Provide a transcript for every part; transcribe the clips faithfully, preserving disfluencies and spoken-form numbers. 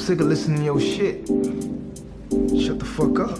sick of listening to your shit. Shut the fuck up.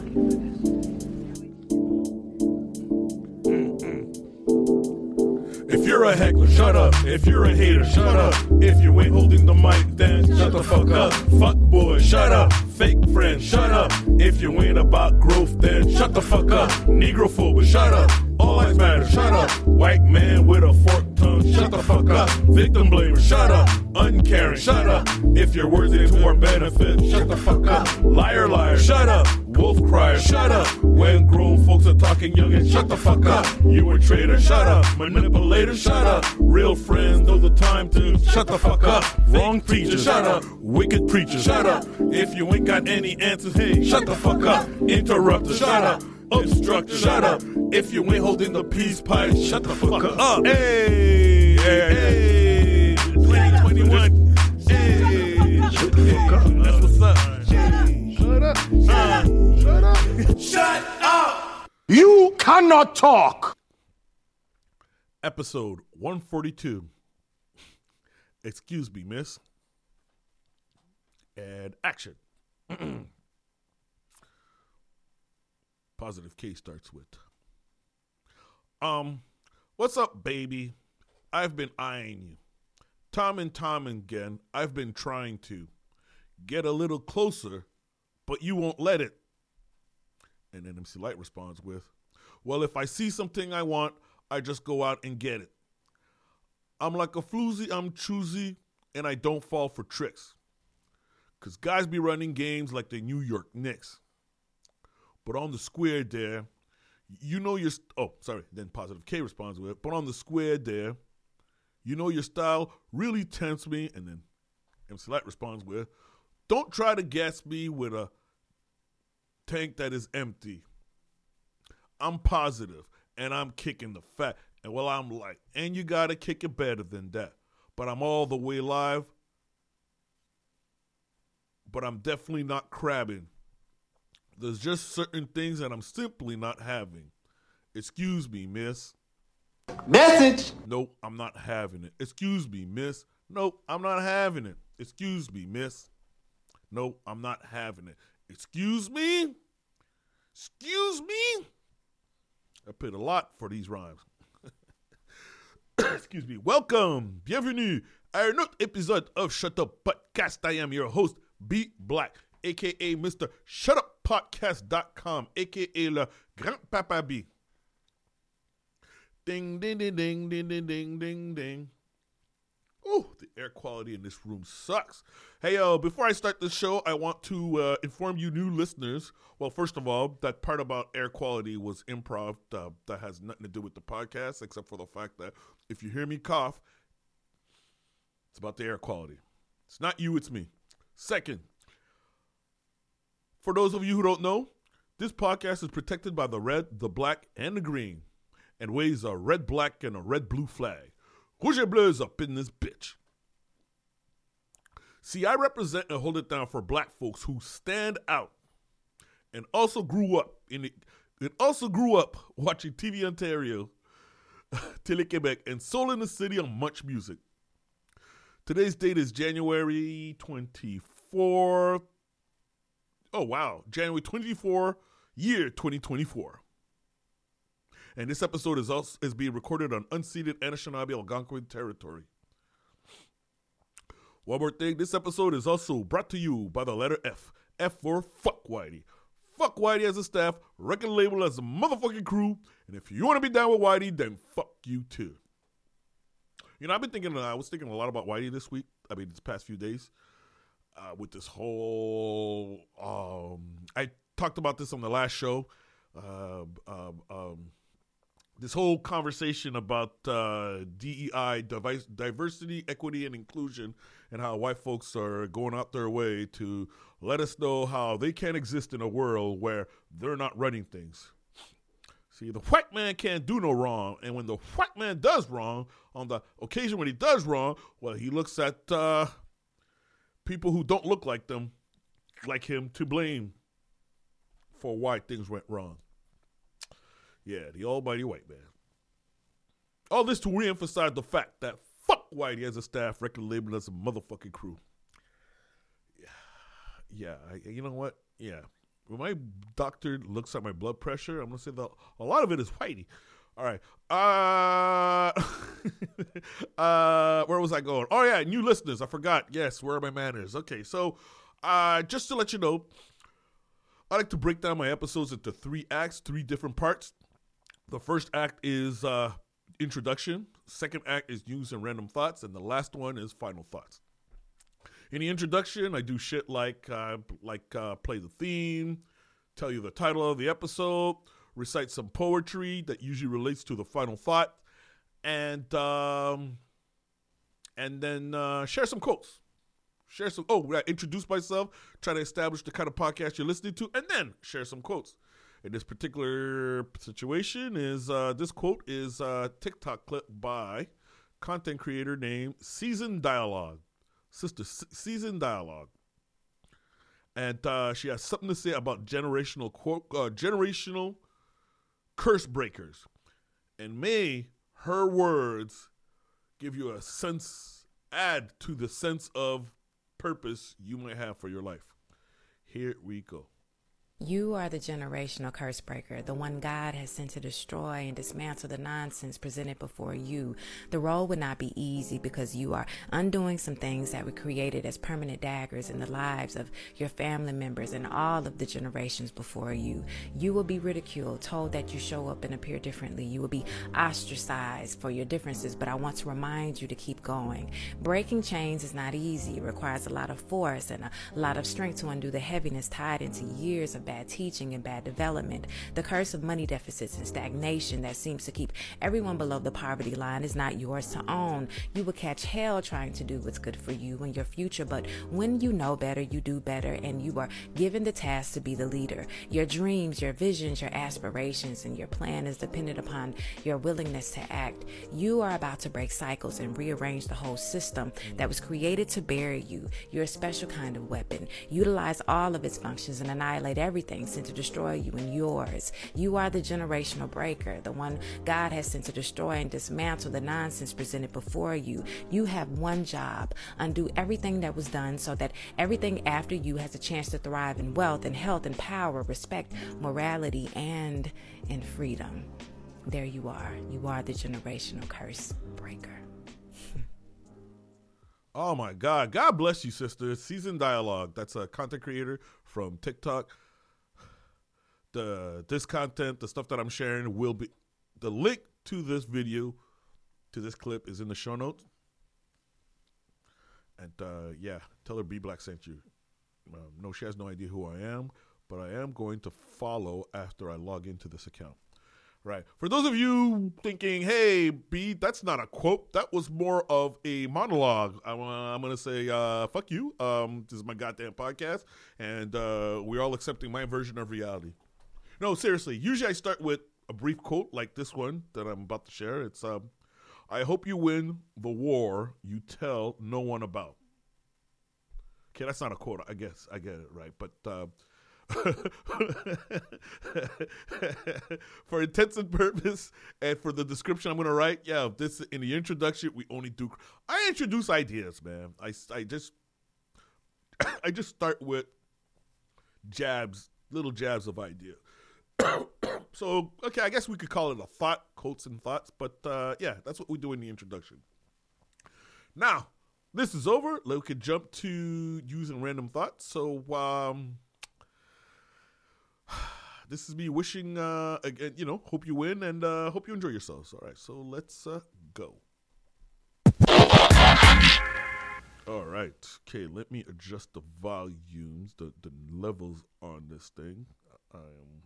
If you're a heckler, shut up. If you're a hater, shut up. If you ain't holding the mic, then shut the fuck up. Fuck boy, shut up. Fake friend, shut up. If you ain't about growth, then shut the fuck up. Negrophobe, shut up. All lives matter, shut up. White man with a forked tongue, shut the fuck up. Victim blamer, shut up. Uncaring, shut up. If you're worthy to our benefit, shut the fuck up. Liar, liar, shut up. Wolf crier, shut up. When grown folks are talking young and shut the fuck up. You a traitor, shut up. Manipulator, shut up. Real friends know the time to shut the fuck up. Wrong preacher, shut up. Wicked preacher, shut up. If you ain't got any answers, hey, shut the fuck up. Interrupter, shut up. Obstructor, shut up. If you ain't holding the peace pipe, shut the fuck up. Hey, hey, twenty twenty-one. Hey, shut the fuck up. That's what's up. Hey, shut up. Uh, shut up. Shut up. You cannot talk. Episode one forty-two. Excuse me, miss. And action. Positive K starts with, um, what's up, baby? I've been eyeing you. Time and time again, I've been trying to get a little closer, but you won't let it. And then M C Light responds with, well, if I see something I want, I just go out and get it. I'm like a floozy, I'm choosy, and I don't fall for tricks. Because guys be running games like the New York Knicks. But on the square there, you know your, st- oh, sorry, then Positive K responds with, but on the square there, you know your style really tempts me, and then M C Light responds with, don't try to gas me with a tank that is empty. I'm positive, and I'm kicking the fat, and well, I'm like, and you gotta kick it better than that. But I'm all the way live, but I'm definitely not crabbing. There's just certain things that I'm simply not having. Excuse me, miss. Message. Nope, I'm not having it. Excuse me, miss. Nope, I'm not having it. Excuse me, miss. Nope, I'm not having it. Excuse me? Excuse me? I paid a lot for these rhymes. Excuse me. Welcome. Bienvenue à un autre épisode of Shut Up Podcast. I am your host, B Black, a k a. Mister Shut Up Podcast dot com, a k a le Grand Papa B. Ding, ding, ding, ding, ding, ding, ding, ding, ding. Oh, the air quality in this room sucks. Hey, uh, before I start the show, I want to uh, inform you new listeners. Well, first of all, that part about air quality was improv. Uh, that has nothing to do with the podcast, except for the fact that if you hear me cough, it's about the air quality. It's not you, it's me. Second, for those of you who don't know, this podcast is protected by the red, the black, and the green, and waves a red, black, and a red-blue flag. Rouge et bleu is up in this bitch. See, I represent and hold it down for black folks who stand out and also grew up in it, and also grew up watching T V Ontario, Télé-Québec, and Soul in the City on Much Music. Today's date is January twenty-fourth. Oh, wow. January twenty-fourth, year twenty twenty-four. And this episode is also is being recorded on unceded Anishinaabe Algonquin territory. One more thing, this episode is also brought to you by the letter F. F for Fuck Whitey. Fuck Whitey as a staff, record label as a motherfucking crew, and if you want to be down with Whitey, then fuck you too. You know, I've been thinking, uh, I was thinking a lot about Whitey this week, I mean, this past few days, uh, with this whole, um, I talked about this on the last show, uh, um, um, this whole conversation about uh, D E I, device, diversity, equity, and inclusion, and how white folks are going out their way to let us know how they can't exist in a world where they're not running things. See, the white man can't do no wrong, and when the white man does wrong, on the occasion when he does wrong, well, he looks at uh, people who don't look like them, like him, to blame for why things went wrong. Yeah, the almighty white man. All this to reemphasize the fact that fuck Whitey as a staff, record label as a motherfucking crew. Yeah. yeah, I, you know what? Yeah. When my doctor looks at my blood pressure, I'm going to say that a lot of it is whitey. All right. Uh, uh, where was I going? Oh, yeah, new listeners. I forgot. Yes, where are my manners? Okay, so uh, just to let you know, I like to break down my episodes into three acts, three different parts. The first act is uh, introduction. Second act is news and random thoughts. And the last one is final thoughts. In the introduction, I do shit like uh, like uh, play the theme, tell you the title of the episode, recite some poetry that usually relates to the final thought, and um, and then uh, share some quotes. Share some. Oh, I introduce myself, try to establish the kind of podcast you're listening to, and then share some quotes. In this particular situation, is uh, this quote is a TikTok clip by content creator named Seasoned Dialogue. Sister Seasoned Dialogue, and uh, she has something to say about generational quote, uh, generational curse breakers, and may her words give you a sense, add to the sense of purpose you might have for your life. Here we go. You are the generational curse breaker, the one God has sent to destroy and dismantle the nonsense presented before you. The role would not be easy because you are undoing some things that were created as permanent daggers in the lives of your family members and all of the generations before you. You will be ridiculed, told that you show up and appear differently. You will be ostracized for your differences, but I want to remind you to keep going. Breaking chains is not easy. It requires a lot of force and a lot of strength to undo the heaviness tied into years of bad teaching and bad development. The curse of money deficits and stagnation that seems to keep everyone below the poverty line is not yours to own. You will catch hell trying to do what's good for you and your future, but when you know better, you do better, and you are given the task to be the leader. Your dreams, your visions, your aspirations, and your plan is dependent upon your willingness to act. You are about to break cycles and rearrange the whole system that was created to bury you. You're a special kind of weapon. Utilize all of its functions and annihilate everything sent to destroy you and yours. You are the generational breaker, the one God has sent to destroy and dismantle the nonsense presented before you. You have one job: undo everything that was done so that everything after you has a chance to thrive in wealth and health and power, respect, morality, and in freedom. There you are. You are the generational curse breaker. Oh my God. God bless you, sister. Seasoned Dialogue. That's a content creator from TikTok. The this content, the stuff that I'm sharing, will be the link to this video, to this clip, is in the show notes. And uh, yeah, tell her B Black sent you. Um, no, she has no idea who I am, but I am going to follow after I log into this account. Right. For those of you thinking, hey, B, that's not a quote. That was more of a monologue. I'm, uh, I'm going to say, uh, fuck you. Um, this is my goddamn podcast, and uh, we're all accepting my version of reality. No, seriously. Usually I start with a brief quote like this one that I'm about to share. It's, um, I hope you win the war you tell no one about. Okay, that's not a quote. I guess I get it, right? But uh, for intents and purpose and for the description I'm going to write, yeah, this in the introduction, we only do, I introduce ideas, man. I, I just, I just start with jabs, little jabs of ideas. So, okay, I guess we could call it a thought, quotes and thoughts, but uh, yeah, that's what we do in the introduction. Now, this is over. We can jump to using random thoughts. So, um, this is me wishing, uh, again, you know, hope you win and uh, hope you enjoy yourselves. All right, so let's uh, go. All right, okay, let me adjust the volumes, the, the levels on this thing. Um,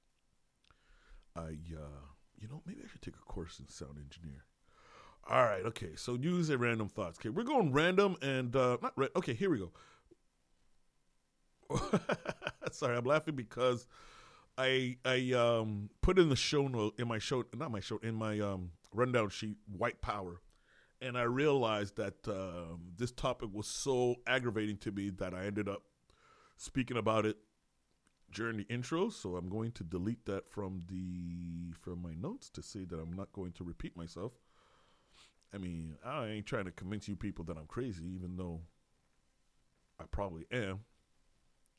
I, uh, you know, maybe I should take a course in sound engineer. All right, okay, so use a random thoughts. Okay, we're going random and, uh, not ra- okay, here we go. Sorry, I'm laughing because I, I, um, put in the show note, in my show, not my show, in my, um, rundown sheet, white power. And I realized that, um, this topic was so aggravating to me that I ended up speaking about it during the intro, so I'm going to delete that from the from my notes to say that I'm not going to repeat myself. I mean, I ain't trying to convince you people that I'm crazy, even though I probably am.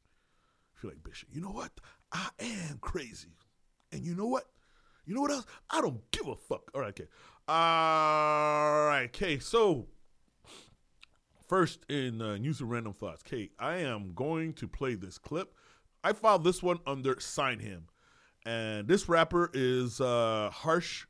feel like Bishop. You know what? I am crazy. And you know what? You know what else? I don't give a fuck. All right, okay. All right, okay. So, first in uh, News and Random Thoughts. Okay, I am going to play this clip. I filed this one under Sign Him. And this rapper is uh, Harsh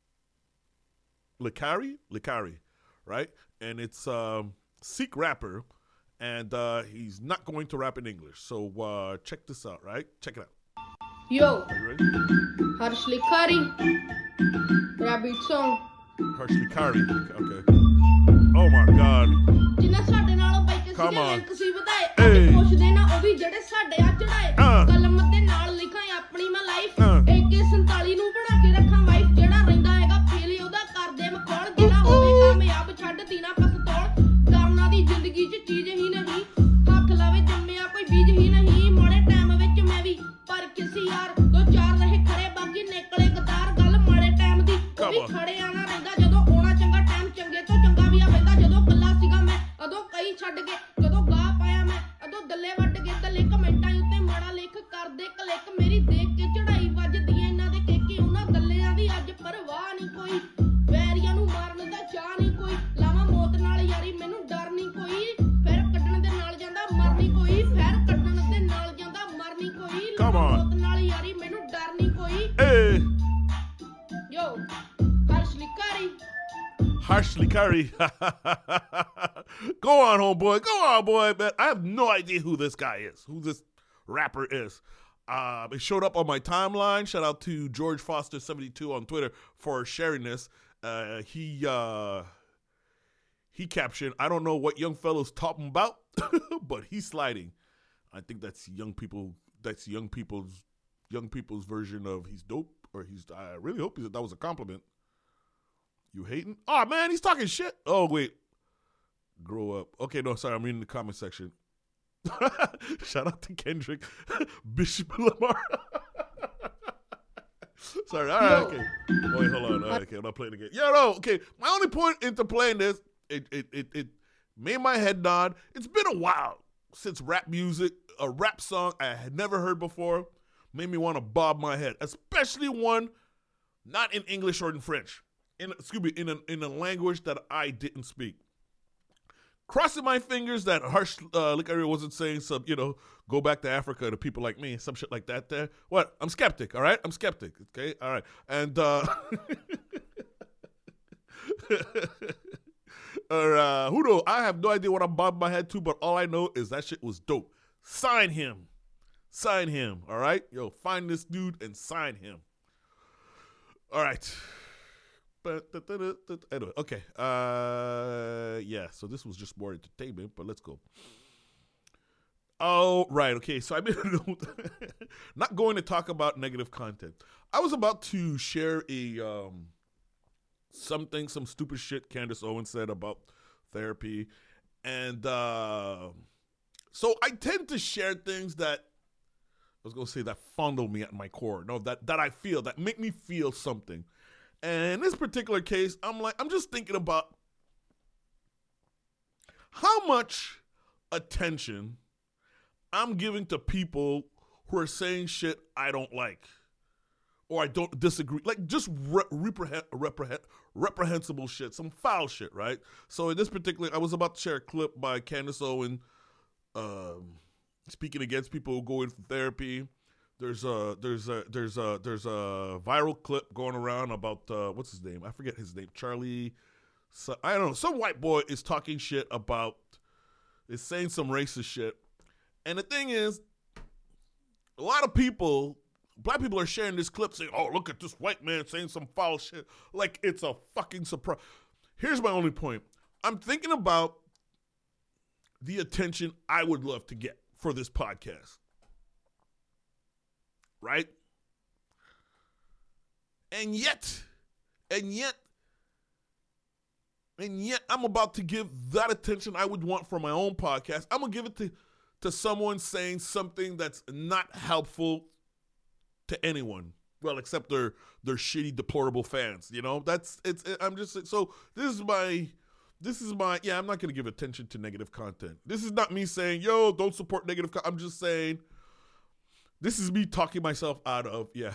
Likari? Likari, right? And it's a um, Sikh rapper. And uh, he's not going to rap in English. So uh, check this out, right? Check it out. Yo, Are you ready? Harsh Likari, Rabbit song. Harsh Likari. Okay. Oh my God. ਜਿਨ੍ਹਾਂ ਸਾਡੇ ਨਾਲ bike Come ਸੀ on. Link ਸੀ ਵਧਾਏ Hey. ਅੱਜ ਪੁੱਛਦੇ ਨਾ ਉਹ ਵੀ ਜਿਹੜੇ ਸਾਡੇ ਆ ਚੜਾਏ Uh. ਕਲਮ ਦੇ ਨਾਲ ਲਿਖਾਂ ਆਪਣੀ ਮੈਂ ਲਾਈਫ Uh. ਏ ਕੇ ਸੰਤਾਲੀ ਨੂੰ ਬਣਾ ਕੇ ਰੱਖਾਂ ਵਾਈਫ ਜਿਹੜਾ ਰਹਿੰਦਾ ਹੈਗਾ ਫੇਲ ਉਹਦਾ ਕਰਦੇ ਮਖੌਲ ਜਿਹੜਾ ਹੋਵੇ ਕਾਮਯਾਬ ਛੱਡ ਦੀਨਾ ਪਸਤੌਲ ਕਰਨਾ ਦੀ ਜ਼ਿੰਦਗੀ 'ਚ ਚੀਜ਼ ਹੀ ਨਹੀਂ ਹੱਥ ਲਾਵੇ ਜੰਮਿਆ ਕੋਈ ਬੀਜ ਹੀ ਨਹੀਂ ਮਾੜੇ ਟਾਈਮ ਵਿੱਚ ਮੈਂ ਵੀ ਪਰ ਕਿਸੇ ਯਾਰ ਦੋ ਚਾਰ ਰਹੇ ਖੜੇ ਬਾਕੀ ਨਿਕਲੇ ਗਦਾਰ ਗੱਲ ਮਾੜੇ ਟਾਈਮ ਦੀ ਉਹ ਵੀ ਖੜੇ ਆਣਾ ਰਹਿੰਦਾ ਜਦੋਂ ਆਉਣਾ ਚੰਗਾ ਟਾਈਮ ਚੰਗੇ ਤੋਂ ਚੰਗਾ ਵੀ ਆ ਪੈਂਦਾ ਜਦੋਂ ਕੱਲਾ ਸੀਗਾ ਮੈਂ ਅਦੋਂ ਕਈ ਛੱਡ ਕੇ ਜਦੋਂ ਗਾਹ ਪਾਇਆ ਮੈਂ ਅਦੋਂ ਦੱਲੇ ਵੱਟ ਕੇ ਦੱਲੇ ਕਮੈਂਟਾਂ ਉੱਤੇ ਮਾੜਾ ਲਿਖ ਕਰਦੇ ਕਲਿੱਕ ਮੇਰੀ ਦੇਖ ਕੇ ਚੜਾਈ ਵੱਜਦੀ ਐ ਇਹਨਾਂ ਦੇ ਕੇਕੇ ਉਹਨਾਂ ਦੱਲਿਆਂ ਦੀ ਅੱਜ ਪਰਵਾਹ ਨਹੀਂ ਕੋਈ ਵੈਰੀਆਂ ਨੂੰ ਮਾਰਨ ਦਾ ਚਾਹ ਨਹੀਂ ਕੋਈ ਲਾਵਾਂ ਮੌਤ ਨਾਲ ਯਾਰੀ ਮੈਨੂੰ ਡਰ ਨਹੀਂ ਕੋਈ ਫਿਰ ਕੱਢਣ ਦੇ ਨਾਲ ਜਾਂਦਾ ਮਰਨੀ ਕੋਈ ਫਿਰ ਕੱਢਣ ਦੇ ਨਾਲ ਜਾਂਦਾ ਮਰਨੀ ਕੋਈ Come on. ਮੌਤ ਨਾਲ ਯਾਰੀ ਮੈਨੂੰ ਡਰ ਨਹੀਂ ਕੋਈ Hey. ਯੋ Harsh ਲਿਕਾਰੀ Harsh Likari. Go on, homeboy. Go on, boy. Man, I have no idea who this guy is, who this rapper is. Uh, it showed up on my timeline. Shout out to George Foster seventy-two on Twitter for sharing this. Uh, he uh, he captioned, I don't know what young fellow's talking about, but he's sliding. I think that's young people. That's young people's young people's version of he's dope, or he's. I really hope that was a compliment. You hating? Oh, man, he's talking shit. Oh, wait. Grow up. Okay, no, sorry. I'm reading the comment section. Shout out to Kendrick. Bishop Lamar. Sorry. All right, okay. Oh, wait, hold on. All right, okay, I'm not playing again. Yeah, no, okay. My only point into playing this, it, it, it, it made my head nod. It's been a while since rap music, a rap song I had never heard before, made me want to bob my head, especially one not in English or in French. In, excuse me, in a, in a language that I didn't speak. Crossing my fingers that Harsh uh, Likari wasn't saying some, you know, go back to Africa to people like me, some shit like that there. What? I'm skeptic, all right? I'm skeptic, okay? All right. And, uh, or, uh, who knows? I have no idea what I'm bobbing my head to, but all I know is that shit was dope. Sign him. Sign him, all right? Yo, find this dude and sign him. All right. Anyway, okay. Uh, yeah, so this was just more entertainment, but let's go. Oh, right. Okay, so I made a note. Not going to talk about negative content. I was about to share a um something, some stupid shit Candace Owens said about therapy. And uh, so I tend to share things that, I was going to say that fondle me at my core. No, that, that I feel, that make me feel something. And in this particular case, I'm like, I'm just thinking about how much attention I'm giving to people who are saying shit I don't like or I don't disagree. Like just re- reprehend, reprehend, reprehensible shit, some foul shit, right? So in this particular, I was about to share a clip by Candace Owens um, speaking against people who go in for therapy. There's a there's a there's a there's a viral clip going around about uh, what's his name? I forget his name. Charlie. So, I don't know. Some white boy is talking shit about, is saying some racist shit, and the thing is, a lot of people, black people, are sharing this clip saying, "Oh, look at this white man saying some foul shit," like it's a fucking surprise. Here's my only point. I'm thinking about the attention I would love to get for this podcast. Right? And yet, and yet, and yet I'm about to give that attention I would want for my own podcast. I'm going to give it to, to someone saying something that's not helpful to anyone. Well, except their their shitty, deplorable fans. You know, that's, it's, it, I'm just, so this is my, this is my, yeah, I'm not going to give attention to negative content. This is not me saying, yo, don't support negative content. I'm just saying, this is me talking myself out of, yeah,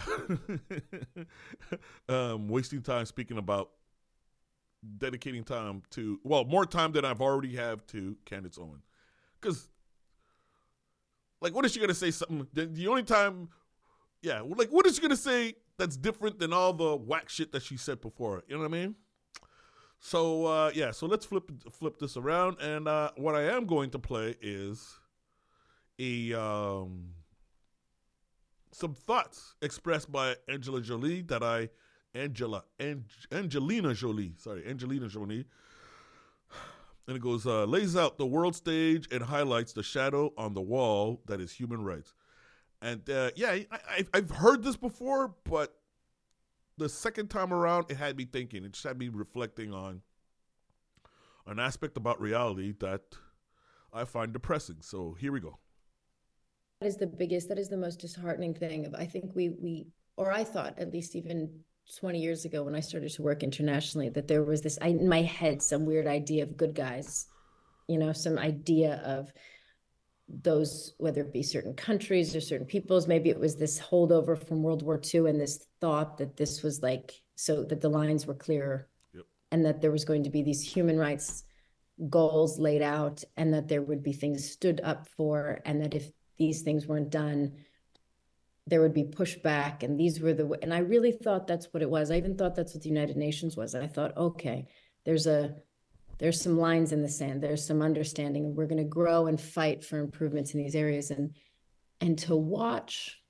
um, wasting time speaking about dedicating time to, well, more time than I've already have to Candace Owen. Because, like, what is she going to say something? The, the only time, yeah, like, what is she going to say that's different than all the whack shit that she said before? You know what I mean? So, uh, yeah, so let's flip flip this around. And uh, what I am going to play is a um, some thoughts expressed by Angela Jolie that I, Angela, Ang, Angelina Jolie, sorry, Angelina Jolie. And it goes, uh, lays out the world stage and highlights the shadow on the wall that is human rights. And, uh, yeah, I, I've heard this before, but the second time around, it had me thinking. It just had me reflecting on an aspect about reality that I find depressing. So here we go. That is the biggest, that is the most disheartening thing. Of I think we, we, or I thought, at least even twenty years ago when I started to work internationally, that there was this, I, in my head, some weird idea of good guys, you know, some idea of those, whether it be certain countries or certain peoples. Maybe it was this holdover from World War Two and this thought that this was like, so that the lines were clearer. Yep. And that there was going to be these human rights goals laid out, and that there would be things stood up for, and that if these things weren't done, there would be pushback. And these were the, and I really thought that's what it was. I even thought that's what the United Nations was. I thought, okay, there's a, there's some lines in the sand. There's some understanding, and we're going to grow and fight for improvements in these areas. And, and to watch,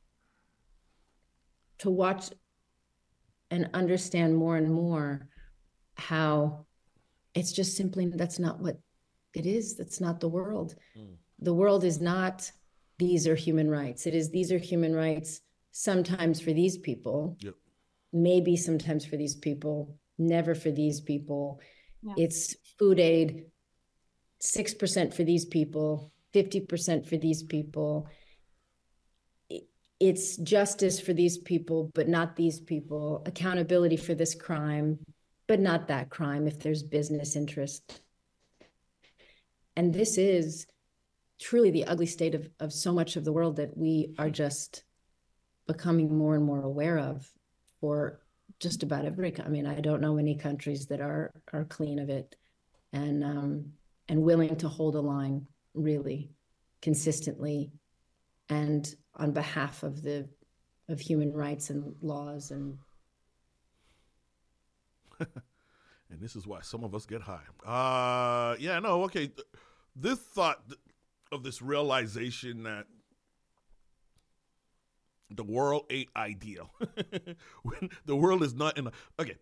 to watch and understand more and more how it's just simply, that's not what it is. That's not the world. Mm. The world is not, these are human rights. It is, these are human rights sometimes for these people, yep. Maybe sometimes for these people, never for these people. Yeah. It's food aid, six percent for these people, fifty percent for these people. It's justice for these people, but not these people. Accountability for this crime, but not that crime if there's business interest. And this is truly the ugly state of, of so much of the world that we are just becoming more and more aware of for just about every, I mean, I don't know any countries that are are clean of it and um, and willing to hold a line really consistently and on behalf of the of human rights and laws. And and this is why some of us get high. Uh, yeah, no, okay. This thought of this realization that the world ain't ideal. When the world is not in a, okay.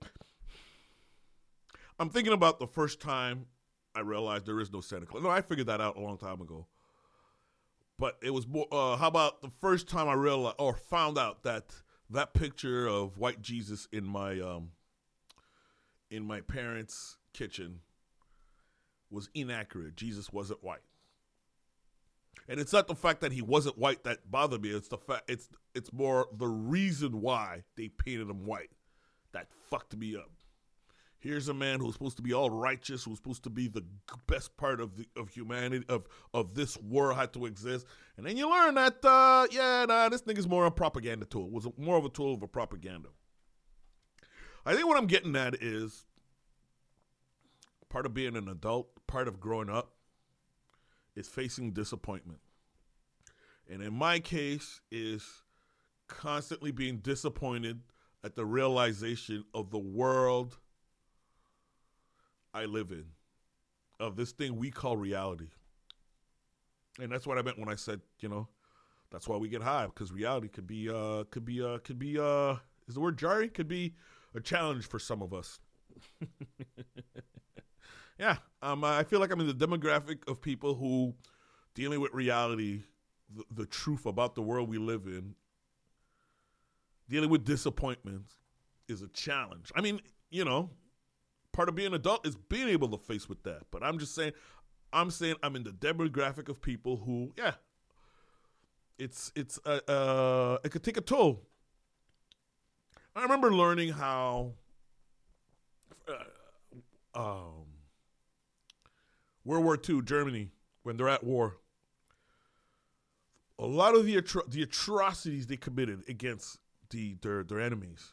I'm thinking about the first time I realized there is no Santa Claus. No, I figured that out a long time ago. But it was more, uh, how about the first time I realized or found out that that picture of white Jesus in my, um, in my parents' kitchen was inaccurate. Jesus wasn't white. And it's not the fact that he wasn't white that bothered me. It's the fact. It's it's more the reason why they painted him white that fucked me up. Here's a man who's supposed to be all righteous, who's supposed to be the best part of the of humanity of of this world had to exist, and then you learn that uh, yeah, nah, this nigga's more a propaganda tool. It was more of a tool of a propaganda. I think what I'm getting at is part of being an adult, part of growing up, is facing disappointment. And in my case is constantly being disappointed at the realization of the world I live in, of this thing we call reality. And that's what I meant when I said, you know, that's why we get high, because reality could be, uh, could be, uh, could be, uh, is the word jarring? Could be a challenge for some of us. Yeah, um, I feel like I'm in the demographic of people who, dealing with reality, the, the truth about the world we live in, dealing with disappointments is a challenge. I mean, you know, part of being an adult is being able to face with that. But I'm just saying, I'm saying I'm in the demographic of people who, yeah, it's it's uh, uh, it could take a toll. I remember learning how. Uh, um. World War Two, Germany, when they're at war, a lot of the atro- the atrocities they committed against the their their enemies,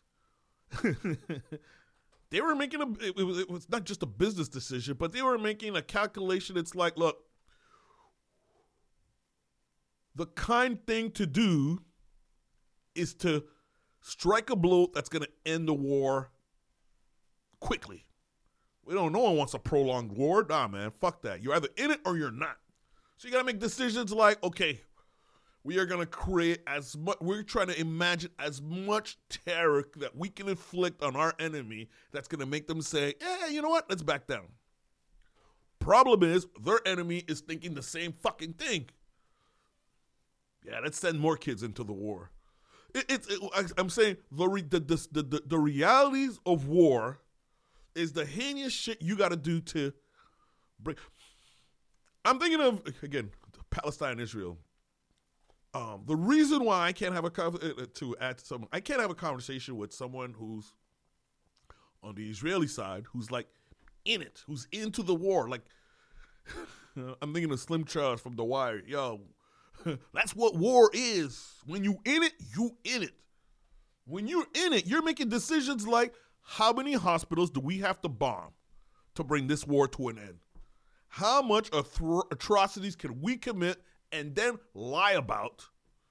they were making a it, it, was, it was not just a business decision, but they were making a calculation. It's like, look, the kind thing to do is to strike a blow that's going to end the war quickly. We don't. No one wants a prolonged war. Nah, man, fuck that. You're either in it or you're not. So you got to make decisions like, okay, we are going to create as much, we're trying to imagine as much terror that we can inflict on our enemy that's going to make them say, yeah, you know what, let's back down. Problem is, their enemy is thinking the same fucking thing. Yeah, let's send more kids into the war. It, it, it, I, I'm saying the, re, the, the, the, the realities of war is the heinous shit you got to do to bring. I'm thinking of, again, Palestine and Israel. Um, the reason why I can't have a conversation, to add to someone, I can't have a conversation with someone who's on the Israeli side, who's like in it, who's into the war. Like, I'm thinking of Slim Charles from The Wire. Yo, that's what war is. When you in it, you in it. When you're in it, you're making decisions like, how many hospitals do we have to bomb to bring this war to an end? How much atro- atrocities can we commit and then lie about?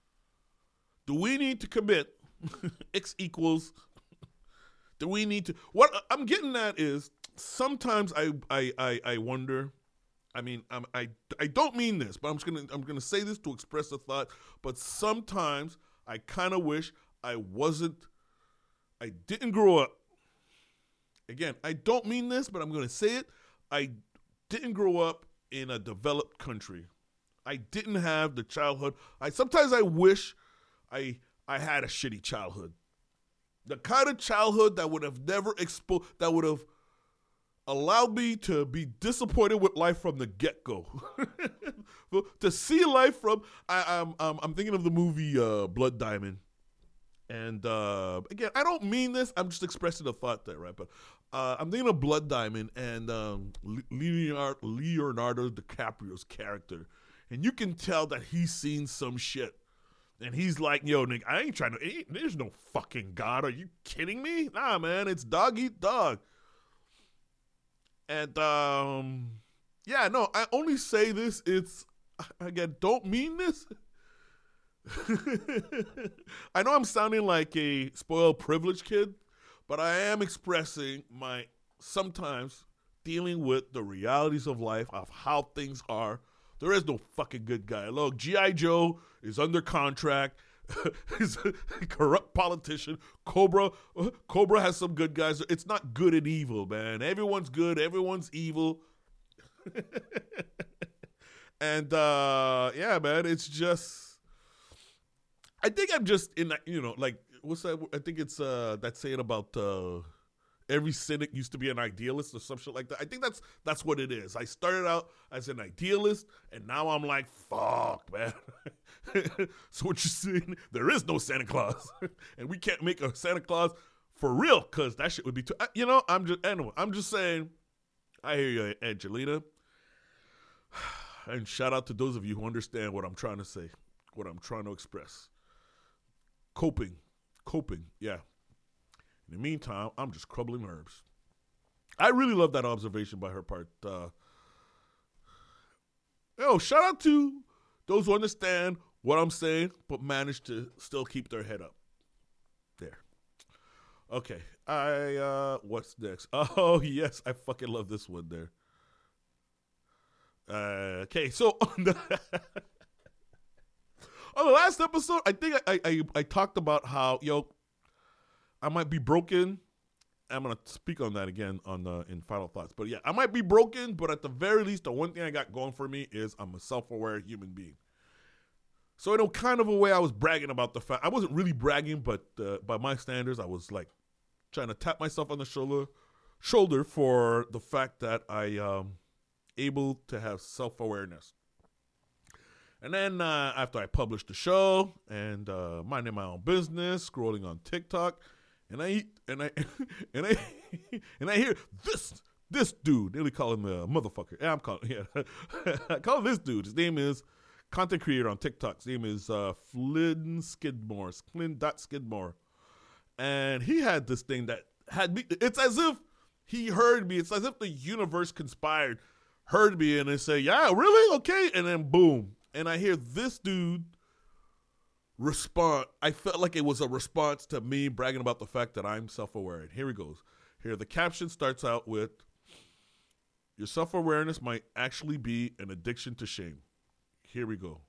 Do we need to commit X equals? Do we need to? What I'm getting at is sometimes I I I, I wonder. I mean, I'm, I I don't mean this, but I'm just gonna I'm gonna say this to express a thought. But sometimes I kind of wish I wasn't. I didn't grow up. Again, I don't mean this, but I'm gonna say it. I didn't grow up in a developed country. I didn't have the childhood. I sometimes I wish I I had a shitty childhood. The kind of childhood that would have never exposed, that would have allowed me to be disappointed with life from the get-go. To see life from, I, I'm, I'm I'm thinking of the movie uh, Blood Diamond. And uh, again, I don't mean this. I'm just expressing a thought there, right? But uh, I'm thinking of Blood Diamond and um, Leonardo, Leonardo DiCaprio's character. And you can tell that he's seen some shit. And he's like, yo, nigga, I ain't trying to, ain't, there's no fucking God. Are you kidding me? Nah, man, it's dog eat dog. And, um, yeah, no, I only say this, it's, again, don't mean this. I know I'm sounding like a spoiled privileged kid, but I am expressing my, sometimes, dealing with the realities of life, of how things are. There is no fucking good guy. Look, G I. Joe is under contract. He's a corrupt politician. Cobra, Cobra has some good guys. It's not good and evil, man. Everyone's good. Everyone's evil. And, uh, yeah, man, it's just, I think I'm just in that, you know, like, what's that? I think it's uh, that saying about uh, every cynic used to be an idealist or some shit like that. I think that's that's what it is. I started out as an idealist, and now I'm like, fuck, man. So what you're saying, there is no Santa Claus, and we can't make a Santa Claus for real, because that shit would be too, you know, I'm just, anyway, I'm just saying, I hear you, Angelina. And shout out to those of you who understand what I'm trying to say, what I'm trying to express. Coping. Coping, yeah. In the meantime, I'm just crumbling herbs. I really love that observation by her part. Uh, yo, shout out to those who understand what I'm saying, but manage to still keep their head up. There. Okay. I, uh, what's next? Oh, yes. I fucking love this one there. Uh, okay, so on the, on the last episode, I think I, I, I talked about how, yo, I might be broken. I'm going to speak on that again on the, in Final Thoughts. But yeah, I might be broken, but at the very least, the one thing I got going for me is I'm a self-aware human being. So in a kind of a way, I was bragging about the fact, I wasn't really bragging, but uh, by my standards, I was like trying to tap myself on the shoulder, shoulder for the fact that I um able to have self-awareness. And then uh, after I published the show and uh, minding my own business, scrolling on TikTok, and I and I and I and I hear this this dude. They call him a motherfucker. Yeah, I'm calling yeah. I call this dude. His name is content creator on TikTok. His name is uh, Flynn Skidmore. Flynn dot Skidmore. And he had this thing that had me. It's as if he heard me. It's as if the universe conspired, heard me, and they say, yeah, really? Okay. And then boom. And I hear this dude respond. I felt like it was a response to me bragging about the fact that I'm self-aware. And here he goes. Here, the caption starts out with, your self-awareness might actually be an addiction to shame. Here we go.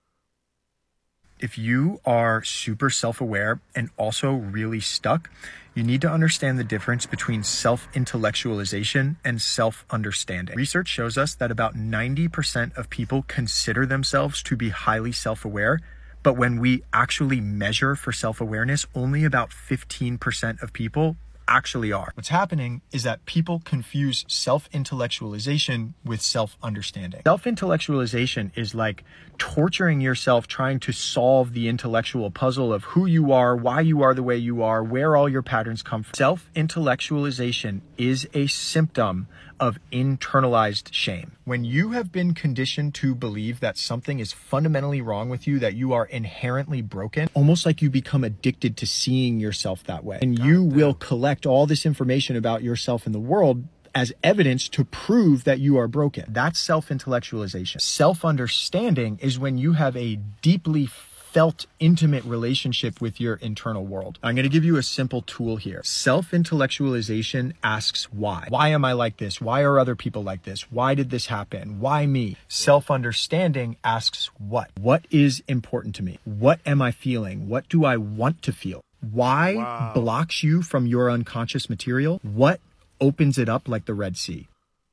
If you are super self-aware and also really stuck, you need to understand the difference between self-intellectualization and self-understanding. Research shows us that about ninety percent of people consider themselves to be highly self-aware, but when we actually measure for self-awareness, only about fifteen percent of people actually are. What's happening is that people confuse self-intellectualization with self-understanding. Self-intellectualization is like torturing yourself trying to solve the intellectual puzzle of who you are, why you are the way you are, where all your patterns come from. Self-intellectualization is a symptom of internalized shame. When you have been conditioned to believe that something is fundamentally wrong with you, that you are inherently broken, almost like you become addicted to seeing yourself that way. And you will collect all this information about yourself in the world as evidence to prove that you are broken. That's self-intellectualization. Self-understanding is when you have a deeply felt intimate relationship with your internal world. I'm going to give you a simple tool here. Self-intellectualization asks why. Why am I like this? Why are other people like this? Why did this happen? Why me? Self-understanding asks what? What is important to me? What am I feeling? What do I want to feel? Why wow. blocks you from your unconscious material? What opens it up like the Red Sea?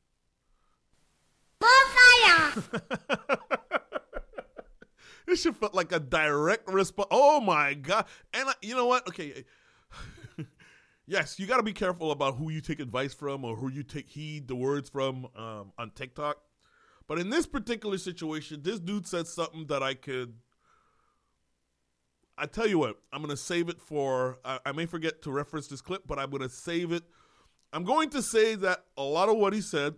This shit felt like a direct response. Oh my God. And I, you know what? Okay. Yes, you got to be careful about who you take advice from or who you take heed the words from um, on TikTok. But in this particular situation, this dude said something that I could, I tell you what, I'm going to save it for, I, I may forget to reference this clip, but I'm going to save it. I'm going to say that a lot of what he said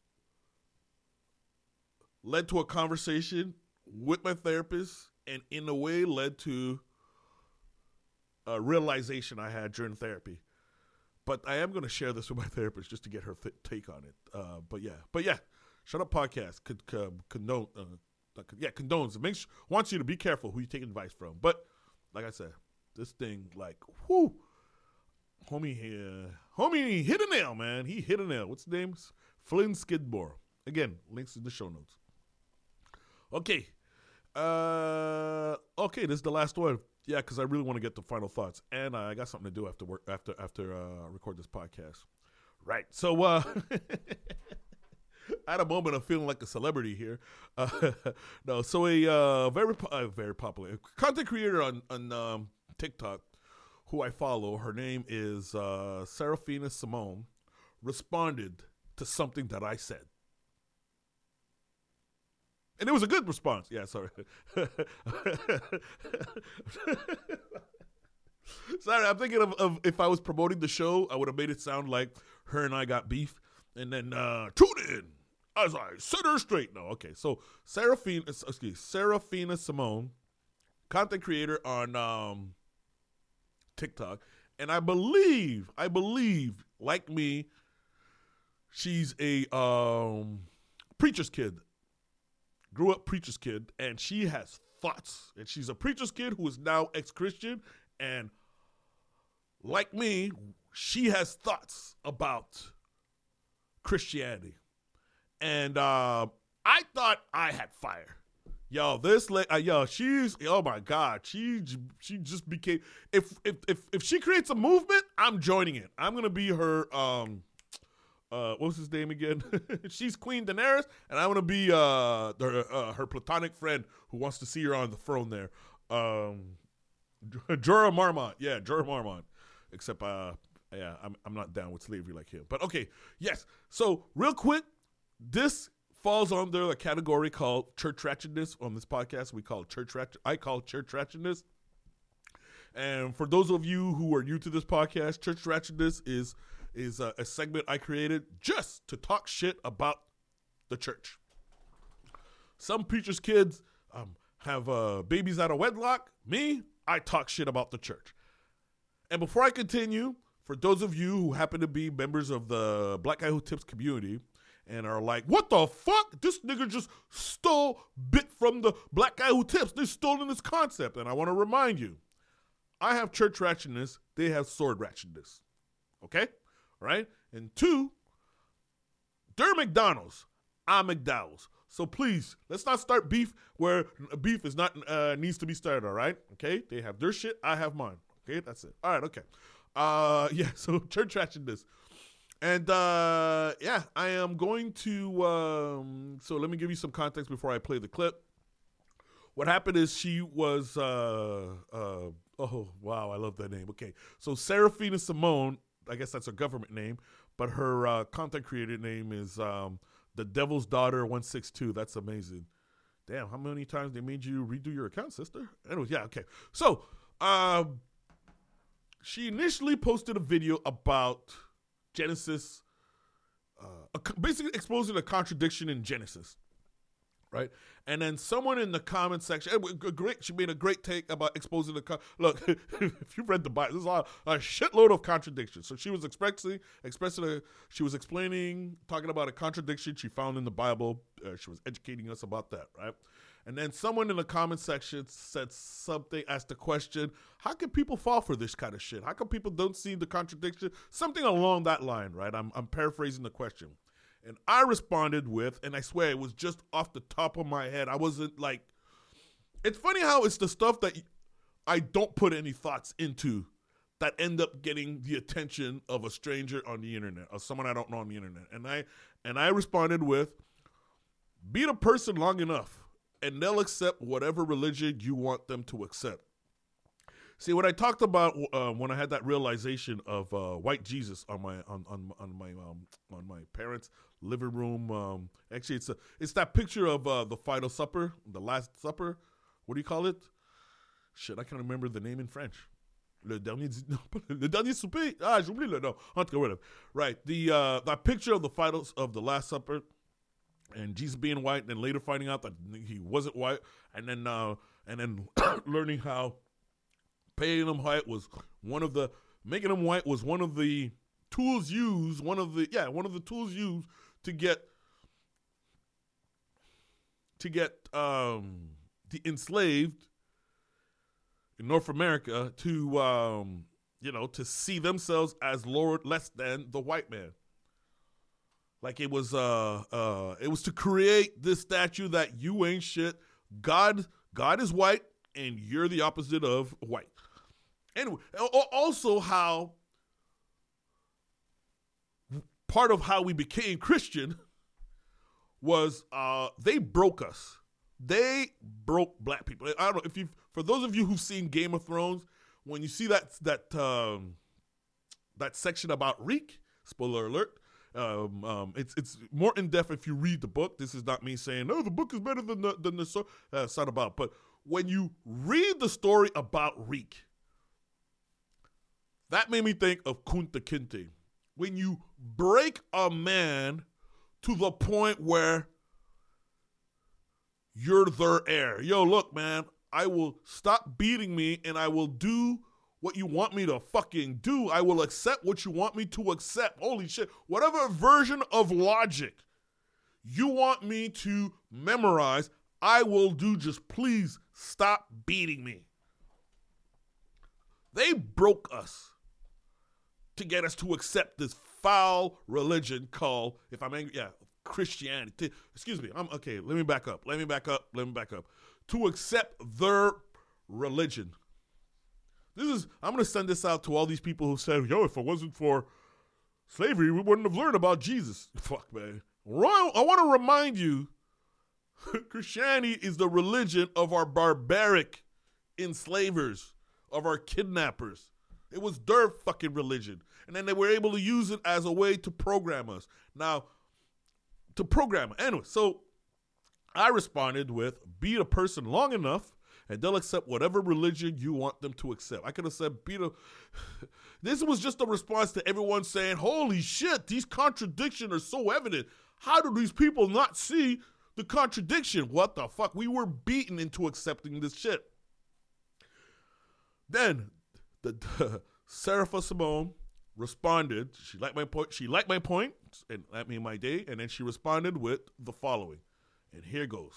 led to a conversation with my therapist, and in a way led to a realization I had during therapy. But I am going to share this with my therapist just to get her th- take on it. Uh, but yeah, but yeah, Shut Up Podcast could uh, condone, uh, yeah, condones. It makes wants you to be careful who you take advice from. But like I said, this thing, like, whoo, homie here, homie hit a nail, man. He hit a nail. What's the name? Flynn Skidmore. Again, links in the show notes. Okay. Uh, okay, this is the last one. Yeah, because I really want to get the final thoughts, and uh, I got something to do after work after after uh, record this podcast. Right. So, uh, I had a moment of feeling like a celebrity here. Uh, no, so a uh, very uh, very popular content creator on on um, TikTok, who I follow, her name is uh, Serafina Simone, responded to something that I said. And it was a good response. Yeah, sorry. Sorry, I'm thinking of, of if I was promoting the show, I would have made it sound like her and I got beef. And then uh, tune in as I set her straight. No, okay. So Serafina, excuse, Serafina Simone, content creator on um, TikTok. And I believe, I believe, like me, she's a um, preacher's kid. Grew up preacher's kid, and she has thoughts. And she's a preacher's kid who is now ex-Christian. And like me, she has thoughts about Christianity. And uh, I thought I had fire. Yo, this, uh, yo, she's, oh my God, she she just became, if if if if she creates a movement, I'm joining it. I'm going to be her, um, Uh, what's his name again? She's Queen Daenerys, and I want to be uh, her, uh, her platonic friend who wants to see her on the throne there. Um, Jorah Mormont. Yeah, Jorah Mormont. Except, uh, yeah, I'm I'm not down with slavery like him. But okay, yes. So real quick, this falls under a category called church ratchetness. On this podcast, we call it church ratchet. I call it church ratchetness. And for those of you who are new to this podcast, church ratchetness is is a, a segment I created just to talk shit about the church. Some preachers' kids um, have uh, babies out of wedlock. Me, I talk shit about the church. And before I continue, for those of you who happen to be members of the Black Guy Who Tips community and are like, what the fuck? This nigga just stole bit from the Black Guy Who Tips. They're stolen this concept. And I want to remind you, I have church ratchetness. They have sword ratchetness. Okay? Right? And two, they're McDonald's. I'm McDowell's. So please, let's not start beef where beef is not uh, needs to be started, all right? Okay? They have their shit. I have mine. Okay? That's it. All right, okay. Uh, yeah, so church ratchetness. And, uh, yeah, I am going to, um, so let me give you some context before I play the clip. What happened is she was, uh, uh, oh, wow, I love that name. Okay, so Serafina Simone, I guess that's her government name, but her uh, content creator name is um, The Devil's Daughter one sixty-two. That's amazing. Damn, how many times they made you redo your account, sister? Anyway, yeah, okay. So, um, she initially posted a video about Genesis, uh, basically exposing a contradiction in Genesis. Right, and then someone in the comment section, great. She made a great take about exposing the. Con- Look, if you read the Bible, there's a, a shitload of contradictions. So she was expressing, expressing, a, she was explaining, talking about a contradiction she found in the Bible. Uh, she was educating us about that, right? And then someone in the comment section said something, asked the question, "How can people fall for this kind of shit? How come people don't see the contradiction?" Something along that line, right? I'm I'm paraphrasing the question. And I responded with, and I swear it was just off the top of my head. I wasn't like, it's funny how it's the stuff that I don't put any thoughts into that end up getting the attention of a stranger on the internet or someone I don't know on the internet. And I and I responded with, be the person long enough and they'll accept whatever religion you want them to accept. See, what I talked about uh, when I had that realization of uh, white Jesus on my on on, on my um, on my parents' living room. Um, actually, it's a it's that picture of uh, the final supper, the Last Supper. What do you call it? Shit, I can't remember the name in French. Le dernier, le dernier souper. Ah, j'oublie le nom. En tout cas, whatever. Right, the uh, that picture of the final of the Last Supper, and Jesus being white, and then later finding out that he wasn't white, and then uh, and then learning how paying him white was one of the making him white was one of the tools used, one of the yeah, one of the tools used to get to get um, the enslaved in North America to um, you know to see themselves as lower less than the white man. Like it was uh uh it was to create this statue that you ain't shit. God God is white and you're the opposite of white. Anyway, also how part of how we became Christian was uh, they broke us. They broke black people. I don't know if you, for those of you who've seen Game of Thrones, when you see that that um, that section about Reek, spoiler alert, um, um, it's it's more in depth if you read the book. This is not me saying, "Oh, the book is better than the than the." Uh, it's not about. But when you read the story about Reek, that made me think of Kunta Kinte. When you break a man to the point where you're their heir. Yo, look, man, I will stop beating me and I will do what you want me to fucking do. I will accept what you want me to accept. Holy shit. Whatever version of logic you want me to memorize, I will do. Just please stop beating me. They broke us to get us to accept this foul religion called, if I'm angry, yeah, Christianity. Excuse me. I'm okay. Let me back up. Let me back up. Let me back up. To accept their religion. This is, I'm going to send this out to all these people who said, yo, if it wasn't for slavery, we wouldn't have learned about Jesus. Fuck, man. I want to remind you, Christianity is the religion of our barbaric enslavers, of our kidnappers. It was their fucking religion. And then they were able to use it as a way to program us. Now, to program. Anyway, so I responded with, be a person long enough and they'll accept whatever religion you want them to accept. I could have said, be the... This was just a response to everyone saying, holy shit, these contradictions are so evident. How do these people not see the the contradiction. What the fuck? We were beaten into accepting this shit. Then the, the Serapha Simone responded. She liked my point. She liked my point, and that made my day. And then she responded with the following. And here goes.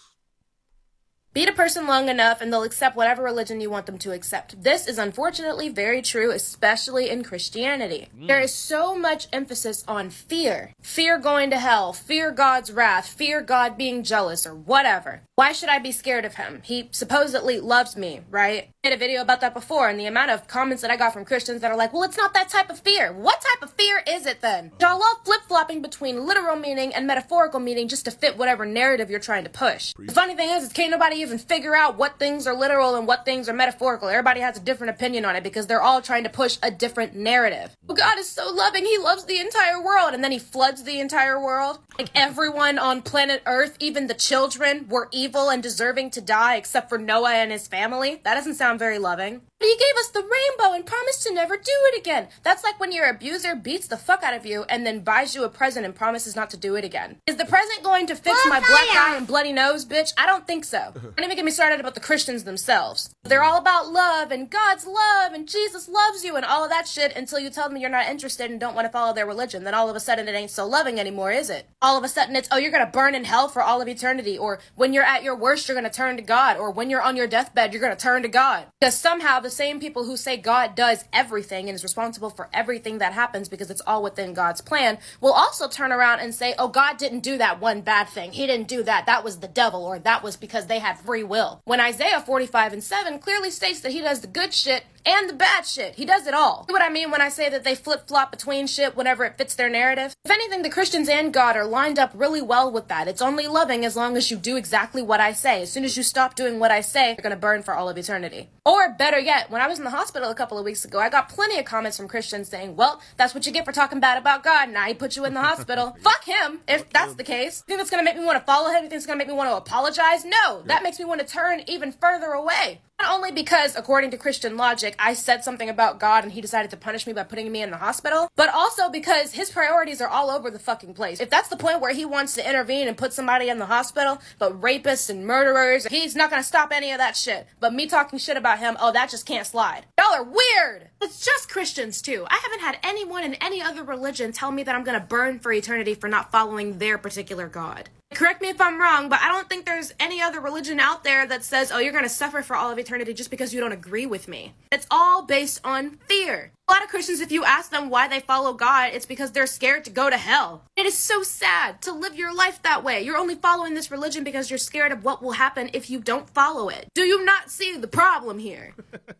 Beat a person long enough and they'll accept whatever religion you want them to accept. This is unfortunately very true, especially in Christianity. Mm. There is so much emphasis on fear. Fear going to hell, fear God's wrath, fear God being jealous, or whatever. Why should I be scared of him? He supposedly loves me, right? I did a video about that before, and the amount of comments that I got from Christians that are like, well, it's not that type of fear. What type of fear is it then? Y'all love flip-flopping between literal meaning and metaphorical meaning just to fit whatever narrative you're trying to push. The funny thing is, is can't nobody even figure out what things are literal and what things are metaphorical. Everybody has a different opinion on it because they're all trying to push a different narrative. Well, God is so loving. He loves the entire world, and then he floods the entire world. Like everyone on planet Earth, even the children, were evil and deserving to die except for Noah and his family. That doesn't sound very loving. But he gave us the rainbow and promised to never do it again. That's like when your abuser beats the fuck out of you and then buys you a present and promises not to do it again. Is the present going to fix my black eye and bloody nose, bitch? I don't think so. Don't even get me started about the Christians themselves. They're all about love and God's love and Jesus loves you and all of that shit until you tell them you're not interested and don't want to follow their religion. Then all of a sudden it ain't so loving anymore, is it? All of a sudden it's, oh, you're going to burn in hell for all of eternity, or when you're at your worst, you're going to turn to God, or when you're on your deathbed, you're going to turn to God. Because somehow the same people who say God does everything and is responsible for everything that happens because it's all within God's plan will also turn around and say, oh, God didn't do that one bad thing. He didn't do that. That was the devil, or that was because they had free will. When Isaiah forty-five and seven clearly states that he does the good shit and the bad shit. He does it all. See what I mean when I say that they flip-flop between shit whenever it fits their narrative? If anything, the Christians and God are lined up really well with that. It's only loving as long as you do exactly what I say. As soon as you stop doing what I say, you're gonna burn for all of eternity. Or better yet, when I was in the hospital a couple of weeks ago, I got plenty of comments from Christians saying, well, that's what you get for talking bad about God. Now he put you in the hospital. Fuck him, if that's the case. You think that's gonna make me want to follow him? You think it's gonna make me want to apologize? No, that makes me want to turn even further away. Not only because, according to Christian logic, I said something about God and he decided to punish me by putting me in the hospital, but also because his priorities are all over the fucking place. If that's the point where he wants to intervene and put somebody in the hospital, but rapists and murderers, he's not gonna stop any of that shit. But me talking shit about him, oh, that just can't slide. Y'all are weird! It's just Christians, too. I haven't had anyone in any other religion tell me that I'm gonna burn for eternity for not following their particular God. Correct me if I'm wrong, but I don't think there's any other religion out there that says, oh, you're going to suffer for all of eternity just because you don't agree with me. It's all based on fear. A lot of Christians, if you ask them why they follow God, it's because they're scared to go to hell. It is so sad to live your life that way. You're only following this religion because you're scared of what will happen if you don't follow it. Do you not see the problem here?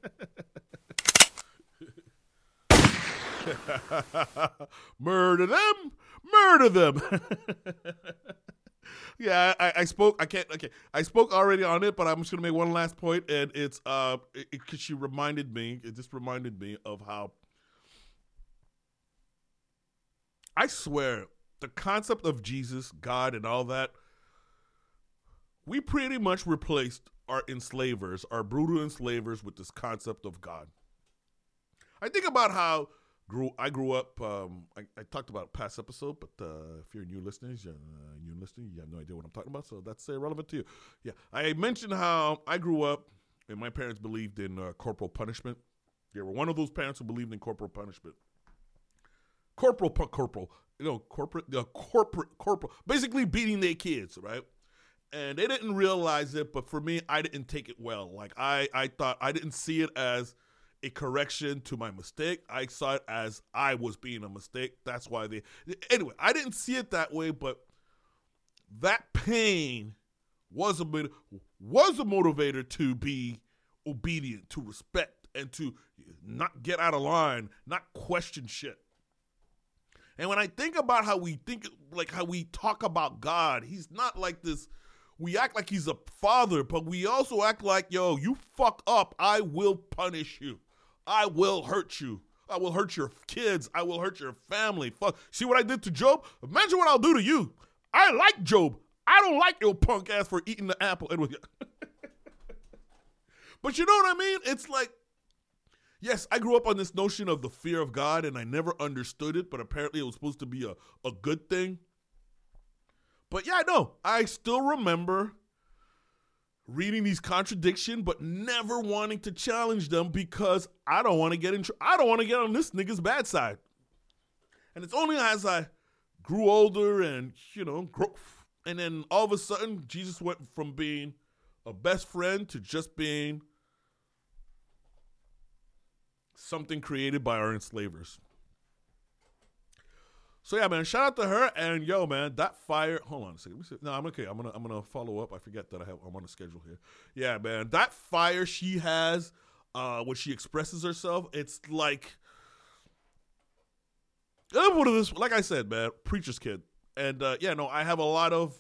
Murder them! Murder them! Yeah, I, I spoke. I can't. Okay, I spoke already on it, but I'm just gonna make one last point, and it's uh, it, it, she reminded me. It just reminded me of how I swear the concept of Jesus, God, and all that. We pretty much replaced our enslavers, our brutal enslavers, with this concept of God. I think about how. Grew I grew up. Um, I, I talked about it past episode, but uh, if you're new listeners, uh, new listening, you have no idea what I'm talking about. So that's irrelevant to you. Yeah, I mentioned how I grew up, and my parents believed in uh, corporal punishment. They were one of those parents who believed in corporal punishment. Corporal, pu- corporal, you know, corporate, uh, corporate, corporal, basically beating their kids, right? And they didn't realize it, but for me, I didn't take it well. Like I, I thought I didn't see it as a correction to my mistake. I saw it as I was being a mistake. That's why they... Anyway, I didn't see it that way, but that pain was a bit, was a motivator to be obedient, to respect, and to not get out of line, not question shit. And when I think about how we think, like how we talk about God, he's not like this... We act like he's a father, but we also act like, yo, you fuck up, I will punish you. I will hurt you. I will hurt your kids. I will hurt your family. Fuck. See what I did to Job? Imagine what I'll do to you. I like Job. I don't like your punk ass for eating the apple. But you know what I mean? It's like, yes, I grew up on this notion of the fear of God, and I never understood it, but apparently it was supposed to be a, a good thing. But yeah, no, I still remember reading these contradictions, but never wanting to challenge them because I don't want to get in. Tr- I don't want to get on this nigga's bad side. And it's only as I grew older and, you know, grow, and then all of a sudden, Jesus went from being a best friend to just being something created by our enslavers. So yeah, man, shout out to her, and yo, man, that fire. Hold on a second. Let me see. No, I'm okay. I'm gonna I'm gonna follow up. I forget that I have I'm on a schedule here. Yeah, man, that fire she has uh, when she expresses herself, it's like. I'm one of this, like I said, man, preacher's kid, and uh, yeah, no, I have a lot of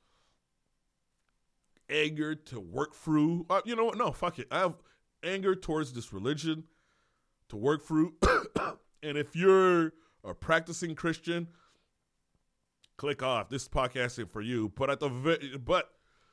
anger to work through. Uh, you know what? No, fuck it. I have anger towards this religion to work through, and if you're a practicing Christian, click off. This podcast ain't for you. But at the ve- but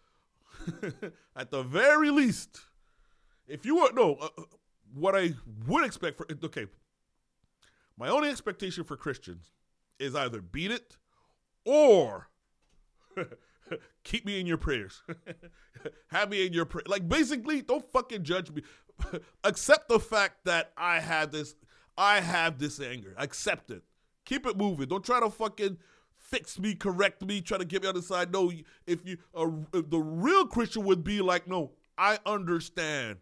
at the very least, if you want no, uh, what I would expect for okay, my only expectation for Christians is either beat it or keep me in your prayers. Have me in your prayer. Like basically, don't fucking judge me. Accept the fact that I had this. I have this anger. Accept it. Keep it moving. Don't try to fucking fix me, correct me, try to get me on the side. No, if you, uh, if the real Christian would be like, no, I understand.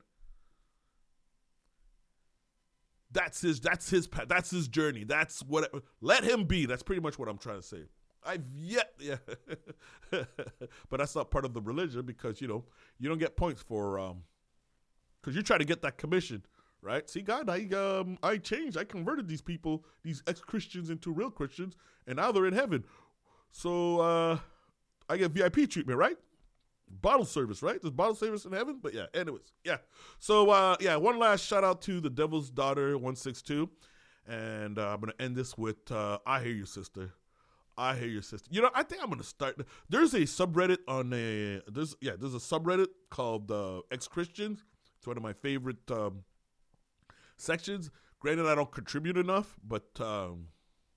That's his. That's his path. That's his journey. That's what. Let him be. That's pretty much what I'm trying to say. I've yet, yeah, but that's not part of the religion because you know you don't get points for um, because you try to get that commission. Right? See, God, I um, I changed. I converted these people, these ex-Christians, into real Christians, and now they're in heaven. So uh, I get V I P treatment, right? Bottle service, right? There's bottle service in heaven. But yeah, anyways, yeah. So uh, yeah, one last shout out to the Devil's Daughter one six two, and uh, I'm gonna end this with uh, I hear you, sister. I hear your sister. You know, I think I'm gonna start. There's a subreddit on a there's yeah there's a subreddit called uh, ex-Christians. It's one of my favorite. Um, sections. Granted, I don't contribute enough, but um,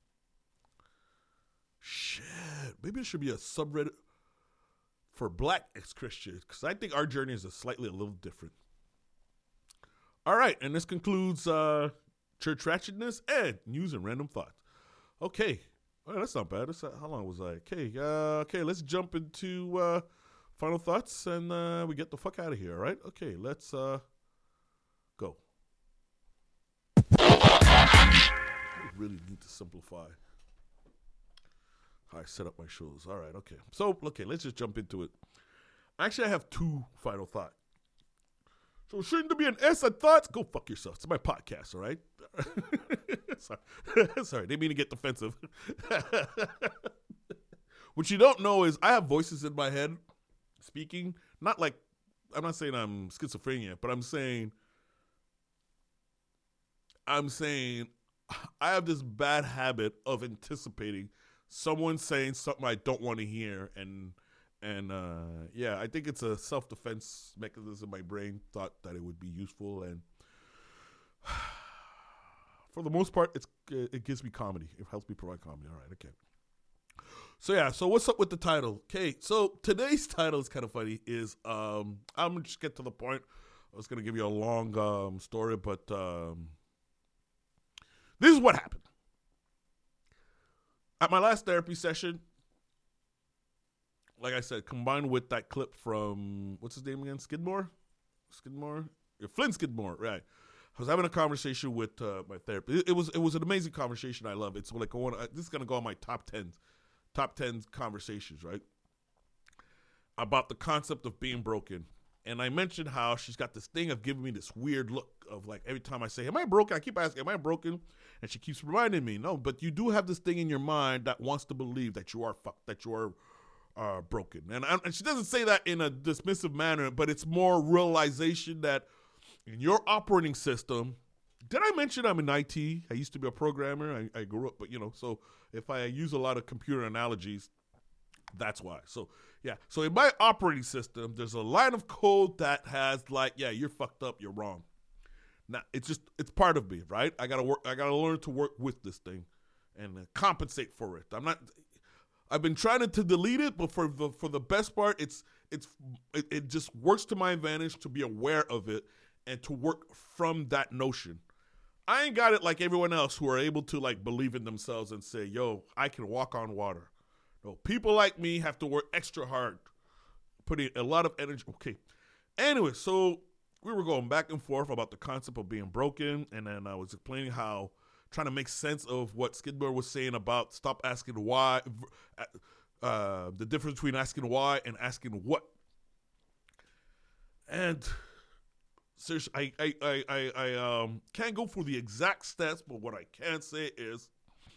shit, maybe it should be a subreddit for black ex-Christians because I think our journey is a slightly a little different. All right, and this concludes uh, Church Ratchetness and News and Random Thoughts. Okay, well, that's not bad. That's, uh, how long was I? Okay, uh, okay, let's jump into uh, final thoughts and uh, we get the fuck out of here. All right, okay, let's uh, go. I really need to simplify how I set up my shows. All right, okay. So, okay, let's just jump into it. Actually, I have two final thoughts. So, shouldn't there be an S at thoughts? Go fuck yourself. It's my podcast, all right? Sorry. Sorry, didn't mean to get defensive. What you don't know is I have voices in my head speaking. Not like, I'm not saying I'm schizophrenia, but I'm saying, I'm saying, I have this bad habit of anticipating someone saying something I don't want to hear, and and uh, yeah, I think it's a self-defense mechanism. My brain thought that it would be useful, and for the most part, it's it gives me comedy. It helps me provide comedy. All right, okay. So yeah, so what's up with the title? Okay, so today's title is kind of funny. Is um, I'm gonna just get to the point. I was gonna give you a long um, story, but. Um, This is what happened. At my last therapy session, like I said, combined with that clip from, what's his name again? Skidmore? Skidmore? Yeah, Flint Skidmore, right. I was having a conversation with uh, my therapist. It, it was it was an amazing conversation. I love it. It's like going, this is going to go on my top ten, top ten conversations, right? About the concept of being broken. And I mentioned how she's got this thing of giving me this weird look of like every time I say, am I broken? I keep asking, am I broken? And she keeps reminding me, no, but you do have this thing in your mind that wants to believe that you are fucked, that you are uh, broken. And, I, and she doesn't say that in a dismissive manner, but it's more realization that in your operating system, did I mention I'm in I T? I used to be a programmer. I, I grew up, but you know, so if I use a lot of computer analogies, that's why. So, yeah. So in my operating system, there's a line of code that has like, yeah, you're fucked up. You're wrong. Now, it's just, it's part of me, right? I got to work. I got to learn to work with this thing and uh, compensate for it. I'm not, I've been trying to, to delete it, but for the for the best part, it's it's it, it just works to my advantage to be aware of it and to work from that notion. I ain't got it like everyone else who are able to like believe in themselves and say, yo, I can walk on water. No, people like me have to work extra hard, putting a lot of energy. Okay. Anyway, so we were going back and forth about the concept of being broken, and then I was explaining how, trying to make sense of what Skidmore was saying about stop asking why, uh, the difference between asking why and asking what. And seriously, I, I, I, I, I um, can't go through the exact stats, but what I can say is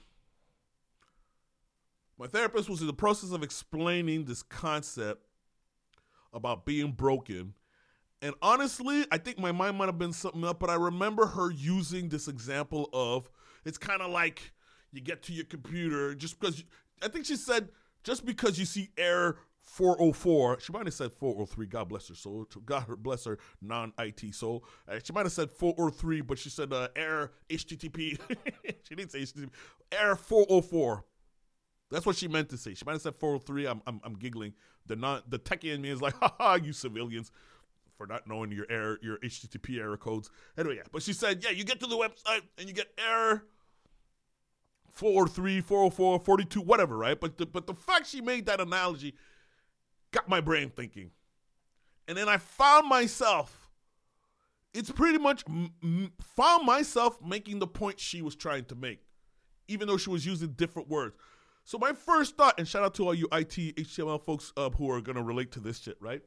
my therapist was in the process of explaining this concept about being broken. And honestly, I think my mind might have been something up, but I remember her using this example of, it's kind of like you get to your computer just because, you, I think she said, just because you see error four oh four, she might have said four oh three, God bless her soul, God bless her non-I T soul. Uh, she might have said four oh three, but she said uh, error H T T P. She didn't say H T T P. Error four oh four. That's what she meant to say. She might have said four oh three. I'm I'm, I'm giggling. The non the techie in me is like, haha, you civilians, for not knowing your error, your H T T P error codes. Anyway, yeah. But she said, yeah, you get to the website and you get error four oh three, four oh four, forty-two, whatever, right? But the, but the fact she made that analogy got my brain thinking. And then I found myself, it's pretty much m- m- found myself making the point she was trying to make, even though she was using different words. So my first thought, and shout out to all you I T, H T M L folks uh, who are going to relate to this shit, right?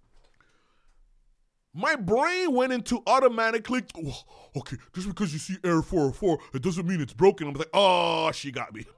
My brain went into automatically, oh, okay, just because you see error four oh four, it doesn't mean it's broken. I'm like, oh, she got me.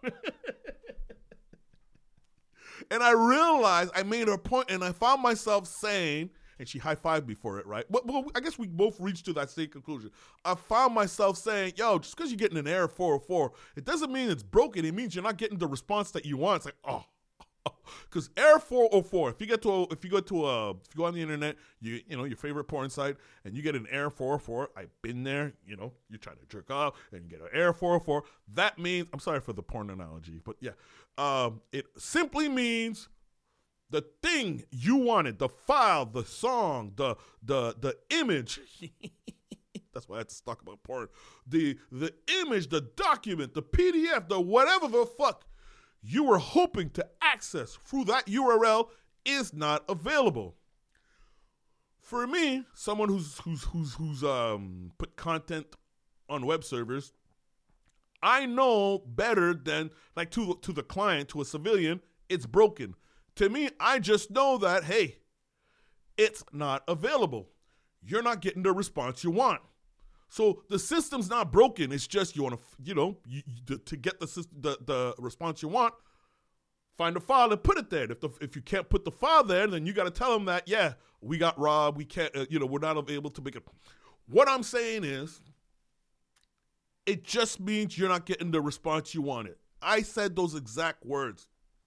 And I realized I made her point, and I found myself saying, and she high-fived me for it, right? But, but I guess we both reached to that same conclusion. I found myself saying, yo, just because you're getting an error four oh four, it doesn't mean it's broken. It means you're not getting the response that you want. It's like, oh. Because error four oh four, if you get to a, if you go to a, if you go on the internet, you you know your favorite porn site, and you get an error four oh four, I've been there. You know, you try to jerk off and you get an error four oh four. That means, I'm sorry for the porn analogy, but yeah, um, it simply means the thing you wanted, the file, the song, the the the image. That's why I had to talk about porn. The the image, the document, the P D F, the whatever the fuck you were hoping to access through that U R L is not available. For me, someone who's who's who's who's um put content on web servers, I know better than like to to the client, to a civilian, it's broken. To me, I just know that, hey, it's not available. You're not getting the response you want. So the system's not broken. It's just you want to, you know, you, you, to get the, system, the the response you want, find a file and put it there. If the, if you can't put the file there, then you got to tell them that, yeah, we got robbed. We can't, uh, you know, we're not able to make it. What I'm saying is, it just means you're not getting the response you wanted. I said those exact words.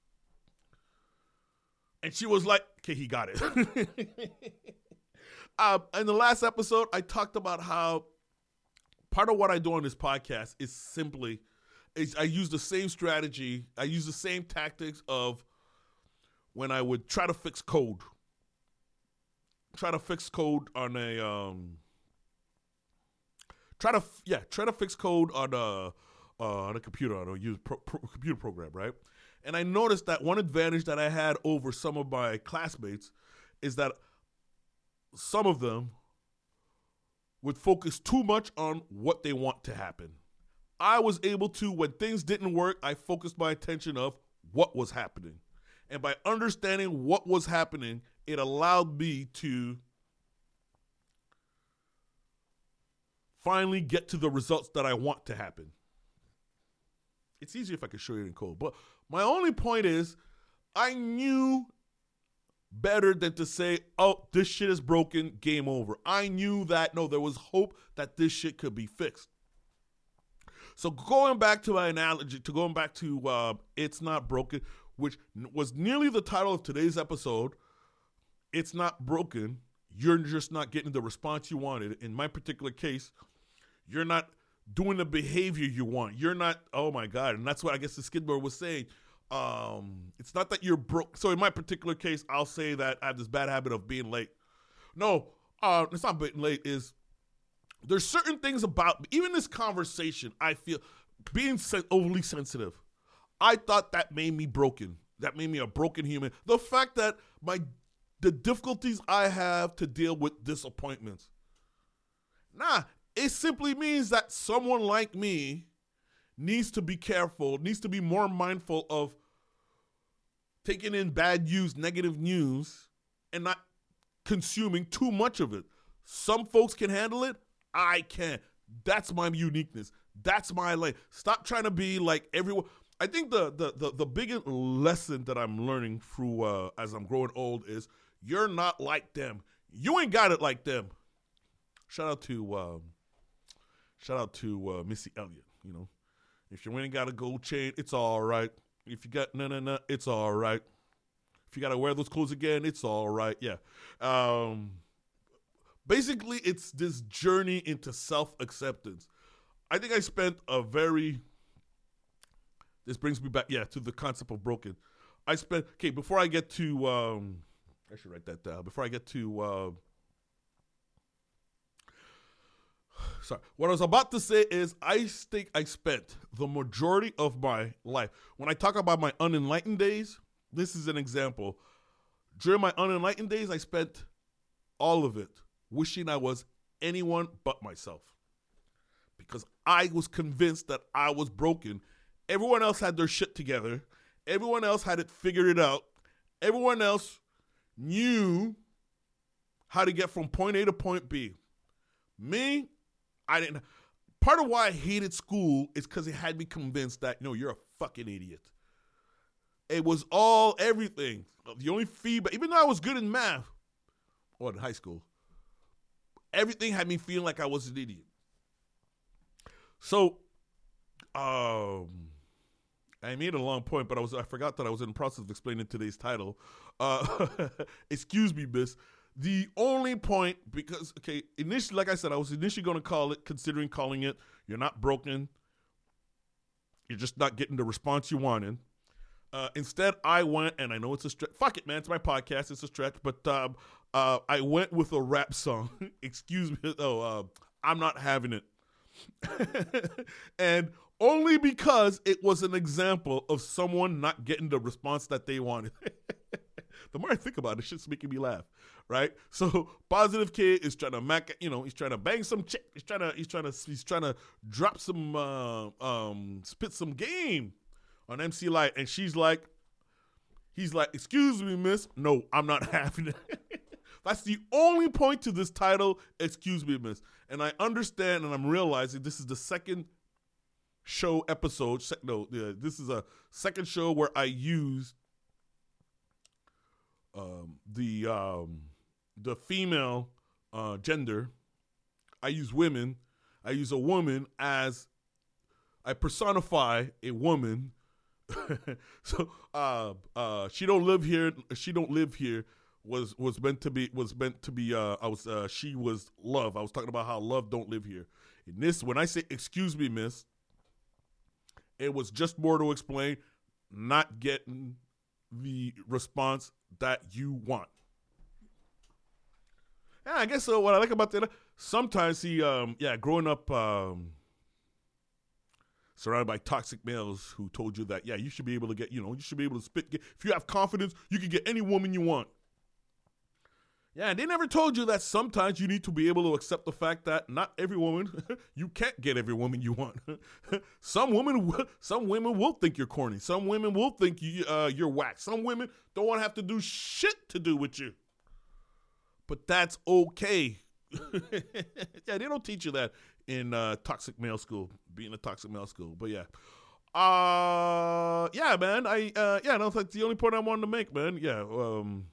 And she was like, okay, he got it. uh, in the last episode, I talked about how part of what I do on this podcast is simply, is I use the same strategy, I use the same tactics of when I would try to fix code. Try to fix code on a, um, try to, yeah, try to fix code on a, uh, on a computer, on a use pro, pro, computer program, right? And I noticed that one advantage that I had over some of my classmates is that some of them would focus too much on what they want to happen. I was able to, when things didn't work, I focused my attention of what was happening. And by understanding what was happening, it allowed me to finally get to the results that I want to happen. It's easier if I could show you in code. But my only point is, I knew better than to say, oh, this shit is broken, game over. I knew that, no, there was hope that this shit could be fixed. So going back to my analogy, to going back to uh, It's Not Broken, which was nearly the title of today's episode, it's not broken, you're just not getting the response you wanted. In my particular case, you're not doing the behavior you want. You're not, oh my God, and that's what I guess the Skidmore was saying. um, it's not that you're broke. So in my particular case, I'll say that I have this bad habit of being late. No, uh, it's not being late. Is there's certain things about even this conversation, I feel being sen- overly sensitive. I thought that made me broken. That made me a broken human. The fact that my the difficulties I have to deal with disappointments. Nah, it simply means that someone like me needs to be careful, needs to be more mindful of taking in bad news, negative news, and not consuming too much of it. Some folks can handle it. I can't. That's my uniqueness. That's my lane. Stop trying to be like everyone. I think the the the, the biggest lesson that I'm learning through uh, as I'm growing old is you're not like them. You ain't got it like them. Shout out to um, shout out to uh, Missy Elliott. You know, if you ain't got a gold chain, it's all right. If you got no no no, it's all right. If you got to wear those clothes again, it's all right. Yeah. Um, basically, it's this journey into self-acceptance. I think I spent a very, this brings me back, yeah, to the concept of broken. I spent, okay, before I get to, um, I should write that down. Before I get to, uh, sorry, what I was about to say is I think I spent the majority of my life, when I talk about my unenlightened days, this is an example. During my unenlightened days, I spent all of it wishing I was anyone but myself. Because I was convinced that I was broken. Everyone else had their shit together. Everyone else had it figured it out. Everyone else knew how to get from point A to point B. Me, I didn't. Part of why I hated school is because it had me convinced that, no, you're a fucking idiot. It was all, everything. The only feedback, even though I was good in math, or in high school, everything had me feeling like I was an idiot. So, um, I made a long point, but I was I forgot that I was in the process of explaining today's title. Uh, excuse me, miss. The only point, because, okay, initially, like I said, I was initially going to call it, considering calling it, you're not broken. You're just not getting the response you wanted. Uh, instead, I went, and I know it's a stretch. Fuck it, man. It's my podcast. It's a stretch. But um, uh, I went with a rap song. Excuse me. Oh, uh, I'm not having it. And only because it was an example of someone not getting the response that they wanted. The more I think about it, shit's making me laugh, right? So Positive Kid is trying to mac, you know, he's trying to bang some chick. He's trying to, he's trying to, he's trying to drop some, uh, um, spit some game on M C Lyte, and she's like, he's like, excuse me, miss. No, I'm not having it. That's the only point to this title, excuse me, miss. And I understand, and I'm realizing this is the second show episode. Sec- no, yeah, this is a second show where I use um, the um, the female uh, gender. I use women. I use a woman as I personify a woman. So uh, uh, she don't live here. She don't live here. Was was meant to be was meant to be. Uh, I was. Uh, she was love. I was talking about how love don't live here. In this, when I say excuse me, miss, it was just more to explain not getting the response that you want. Yeah, I guess so. What I like about that, sometimes he, um, yeah, growing up um, surrounded by toxic males who told you that, yeah, you should be able to get, you know, you should be able to spit. Get, if you have confidence, you can get any woman you want. Yeah, they never told you that sometimes you need to be able to accept the fact that not every woman, you can't get every woman you want. Some women, some women will think you're corny. Some women will think you, uh, you're whack. Some women don't want to have to do shit to do with you. But that's okay. Yeah, they don't teach you that in uh, toxic male school, being a toxic male school. But yeah. Uh, yeah, man. I uh, yeah, no, that's the only point I wanted to make, man. Yeah, um...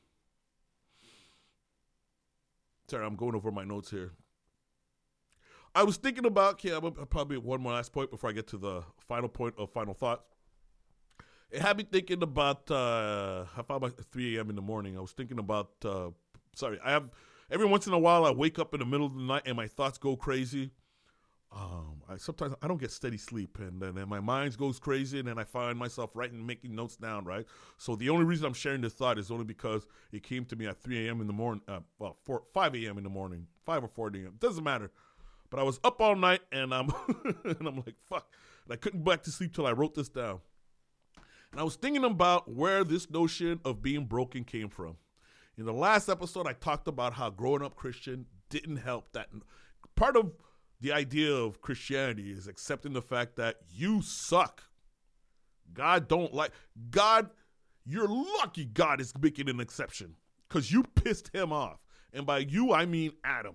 Sorry, I'm going over my notes here. I was thinking about, okay, I'm probably one more last point before I get to the final point of final thoughts. It had me thinking about, uh, I found about three a.m. in the morning. I was thinking about, uh, sorry, I have, every once in a while I wake up in the middle of the night and my thoughts go crazy. um, I sometimes I don't get steady sleep, and then and my mind goes crazy, and then I find myself writing, making notes down, right? So the only reason I'm sharing this thought is only because it came to me at three a.m. in the morning, uh, well, four, five a.m. in the morning, five or four a.m. Doesn't matter. But I was up all night, and I'm and I'm like, fuck. And I couldn't go back to sleep till I wrote this down. And I was thinking about where this notion of being broken came from. In the last episode, I talked about how growing up Christian didn't help. That part of the idea of Christianity is accepting the fact that you suck. God don't like, God, you're lucky God is making an exception because you pissed him off. And by you, I mean Adam.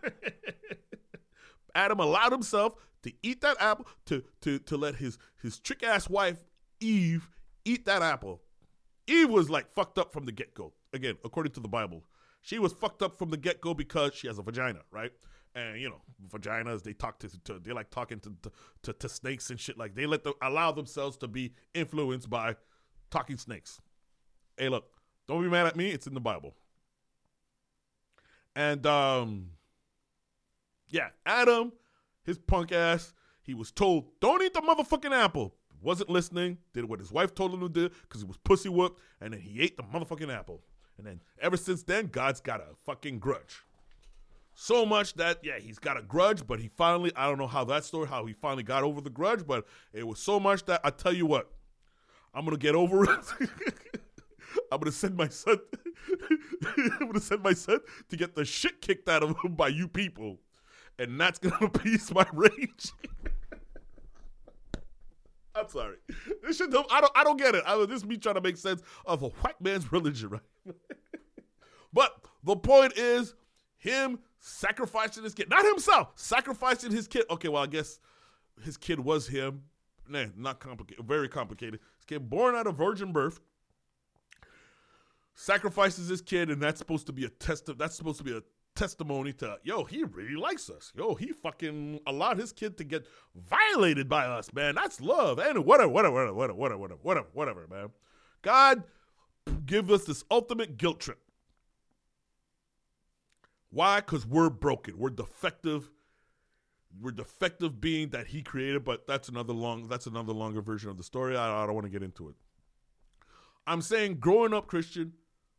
Adam allowed himself to eat that apple, to to to let his, his trick-ass wife, Eve, eat that apple. Eve was like fucked up from the get-go. Again, according to the Bible. She was fucked up from the get-go because she has a vagina, right? And, you know, vaginas, they talk to, to they like talking to, to to snakes and shit. Like, they let them allow themselves to be influenced by talking snakes. Hey, look, don't be mad at me. It's in the Bible. And, um... yeah, Adam, his punk ass, he was told, don't eat the motherfucking apple. Wasn't listening, did what his wife told him to do because he was pussy whooped, and then he ate the motherfucking apple. And then ever since then, God's got a fucking grudge. So much that, yeah, he's got a grudge, but he finally, I don't know how that story, how he finally got over the grudge, but it was so much that I tell you what, I'm going to get over it. I'm going to send my son, I'm going to send my son to get the shit kicked out of him by you people. And that's going to appease my rage. I'm sorry. This shit don't, I don't I don't get it. I, this is me trying to make sense of a white man's religion, right? But the point is him sacrificing his kid. Not himself. Sacrificing his kid. Okay, well, I guess his kid was him. Nah, not complicated. Very complicated. His kid born out of virgin birth. Sacrifices his kid, and that's supposed to be a test of, that's supposed to be a testimony to, yo, he really likes us. Yo, he fucking allowed his kid to get violated by us, man. That's love. And whatever, whatever, whatever, whatever, whatever, whatever, whatever, man. God give us this ultimate guilt trip. Why? Because we're broken. We're defective. We're defective being that he created, but that's another long, that's another longer version of the story. I, I don't want to get into it. I'm saying growing up Christian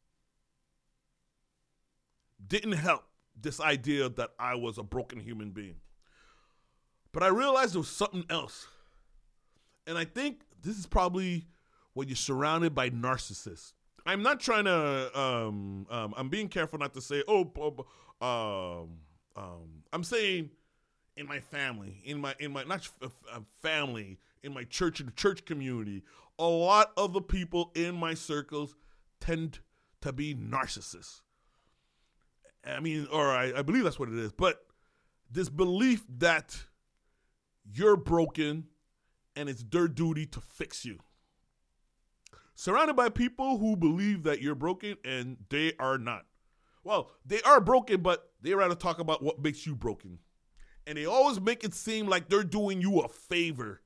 didn't help this idea that I was a broken human being. But I realized there was something else. And I think this is probably when you're surrounded by narcissists. I'm not trying to, um, um, I'm being careful not to say, oh, um, um, I'm saying in my family, in my, in my, not uh, family, in my church and church community, a lot of the people in my circles tend to be narcissists. I mean, or I, I believe that's what it is. But this belief that you're broken and it's their duty to fix you. Surrounded by people who believe that you're broken and they are not. Well, they are broken, but they rather talk about what makes you broken. And they always make it seem like they're doing you a favor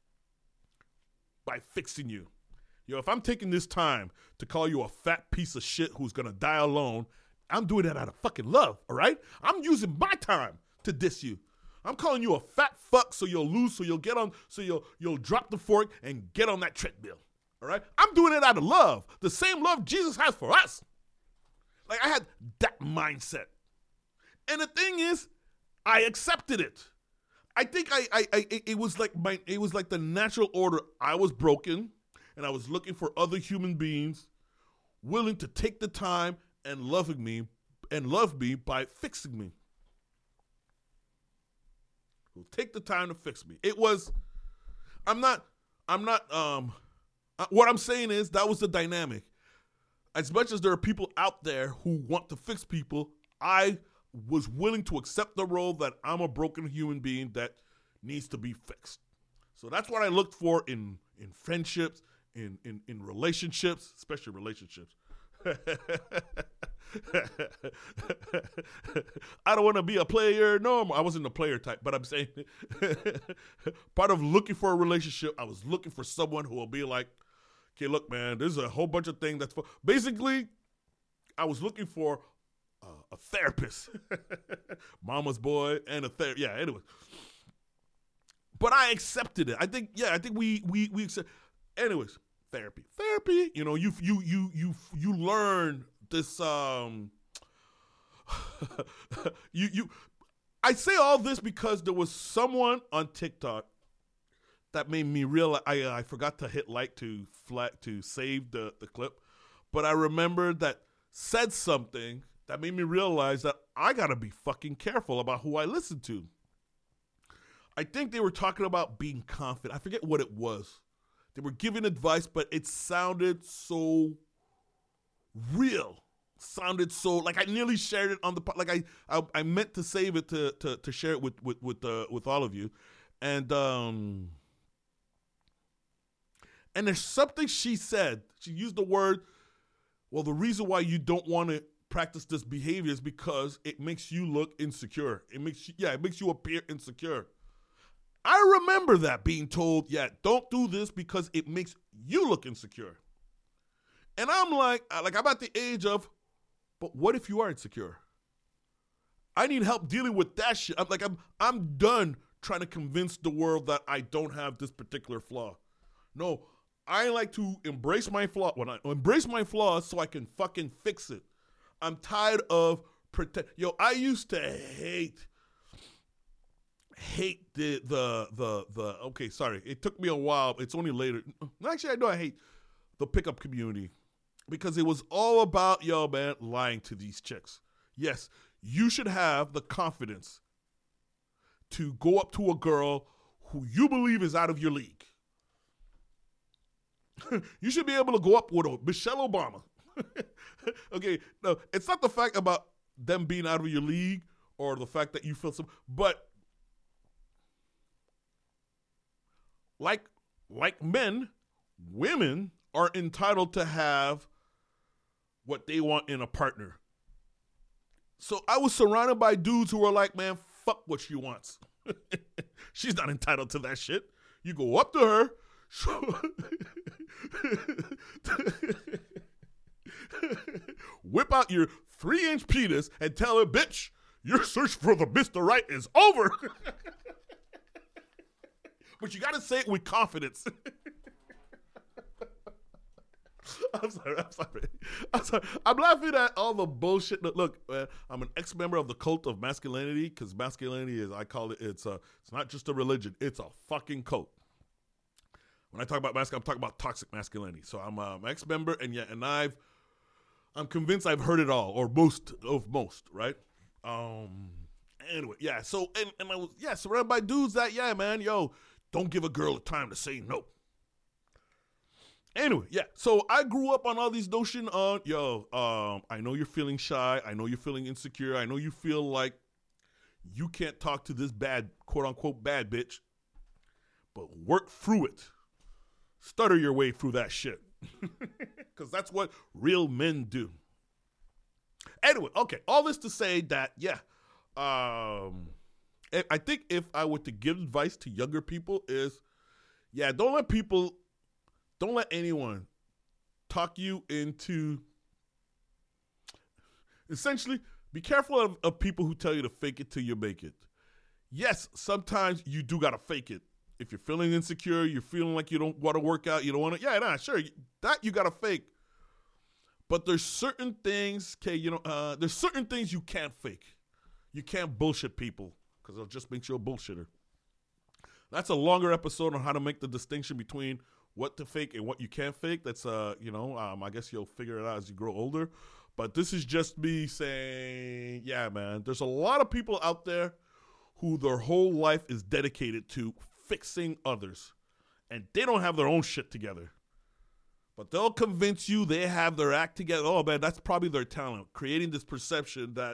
by fixing you. Yo, if I'm taking this time to call you a fat piece of shit who's going to die alone, I'm doing that out of fucking love, all right? I'm using my time to diss you. I'm calling you a fat fuck so you'll lose, so you'll get on, so you'll you'll drop the fork and get on that treadmill, all right? I'm doing it out of love, the same love Jesus has for us. Like, I had that mindset. And the thing is, I accepted it. I think I, I, I it was like my, it was like the natural order. I was broken, and I was looking for other human beings willing to take the time and loving me and love me by fixing me. Who take the time to fix me. It was, I'm not, I'm not, um, what I'm saying is that was the dynamic. As much as there are people out there who want to fix people, I was willing to accept the role that I'm a broken human being that needs to be fixed. So that's what I looked for in, in friendships, in, in, in relationships, especially relationships. I don't want to be a player no more. I wasn't a player type, but I'm saying part of looking for a relationship, I was looking for someone who will be like, okay, look, man, there's a whole bunch of things that's for, basically, I was looking for uh, a therapist, mama's boy, and a therapist. Yeah, anyway. but I accepted it. I think, yeah, I think we we we accept. Anyways, therapy, therapy. You know, you you you you you learn this. Um, you you. I say all this because there was someone on TikTok that made me realize. I I forgot to hit like to flat to save the the clip, but I remembered that said something that made me realize that I gotta be fucking careful about who I listen to. I think they were talking about being confident. I forget what it was. They were giving advice, but it sounded so real. Sounded so like I nearly shared it on the like I I, I meant to save it to to, to share it with with with uh, with all of you, and um and there's something she said. She used the word. Well, the reason why you don't want to practice this behavior is because it makes you look insecure. It makes you, yeah, it makes you appear insecure. I remember that being told, yeah, don't do this because it makes you look insecure. And I'm like, like I'm at the age of, but what if you are insecure? I need help dealing with that shit. I'm like, I'm I'm done trying to convince the world that I don't have this particular flaw. No, I like to embrace my flaw. When I embrace my flaws so I can fucking fix it. I'm tired of pretend. Yo, I used to hate, hate the the the the. Okay, sorry, it took me a while. It's only later. Actually, I know I hate the pickup community because it was all about yo, man, lying to these chicks. Yes, you should have the confidence to go up to a girl who you believe is out of your league. You should be able to go up with a Michelle Obama. Okay, no, it's not the fact about them being out of your league or the fact that you feel some, but like like men, women are entitled to have what they want in a partner. So I was surrounded by dudes who were like, man, fuck what she wants. She's not entitled to that shit. You go up to her. Whip out your three-inch penis and tell her, bitch, your search for the Mister Right is over. But you got to say it with confidence. I'm sorry, I'm sorry. I'm sorry. I'm laughing at all the bullshit. Look, man, I'm an ex-member of the cult of masculinity because masculinity is, I call it, it's a, it's not just a religion. It's a fucking cult. When I talk about masculinity, I'm talking about toxic masculinity. So I'm an ex-member, and yeah, and I've, I'm convinced I've heard it all, or most of most, right? Um. Anyway, yeah. So and, and I was yeah surrounded by dudes that yeah, man, yo, don't give a girl a time to say no. Anyway, yeah. So I grew up on all these notion on yo, um, I know you're feeling shy, I know you're feeling insecure, I know you feel like you can't talk to this bad quote unquote bad bitch, but work through it. Stutter your way through that shit. Because that's what real men do. Anyway, okay. All this to say that, yeah. Um, I think if I were to give advice to younger people is, yeah, don't let people, don't let anyone talk you into, essentially, be careful of, of people who tell you to fake it till you make it. Yes, sometimes you do got to fake it. If you're feeling insecure, you're feeling like you don't want to work out, you don't want to, yeah, nah, sure, that you got to fake. But there's certain things, okay, you know, uh, there's certain things you can't fake. You can't bullshit people because it'll just make you a bullshitter. That's a longer episode on how to make the distinction between what to fake and what you can't fake. That's, uh, you know, um, I guess you'll figure it out as you grow older. But this is just me saying, yeah, man, there's a lot of people out there who their whole life is dedicated to fixing others, and they don't have their own shit together. But they'll convince you they have their act together. Oh, man, that's probably their talent, creating this perception that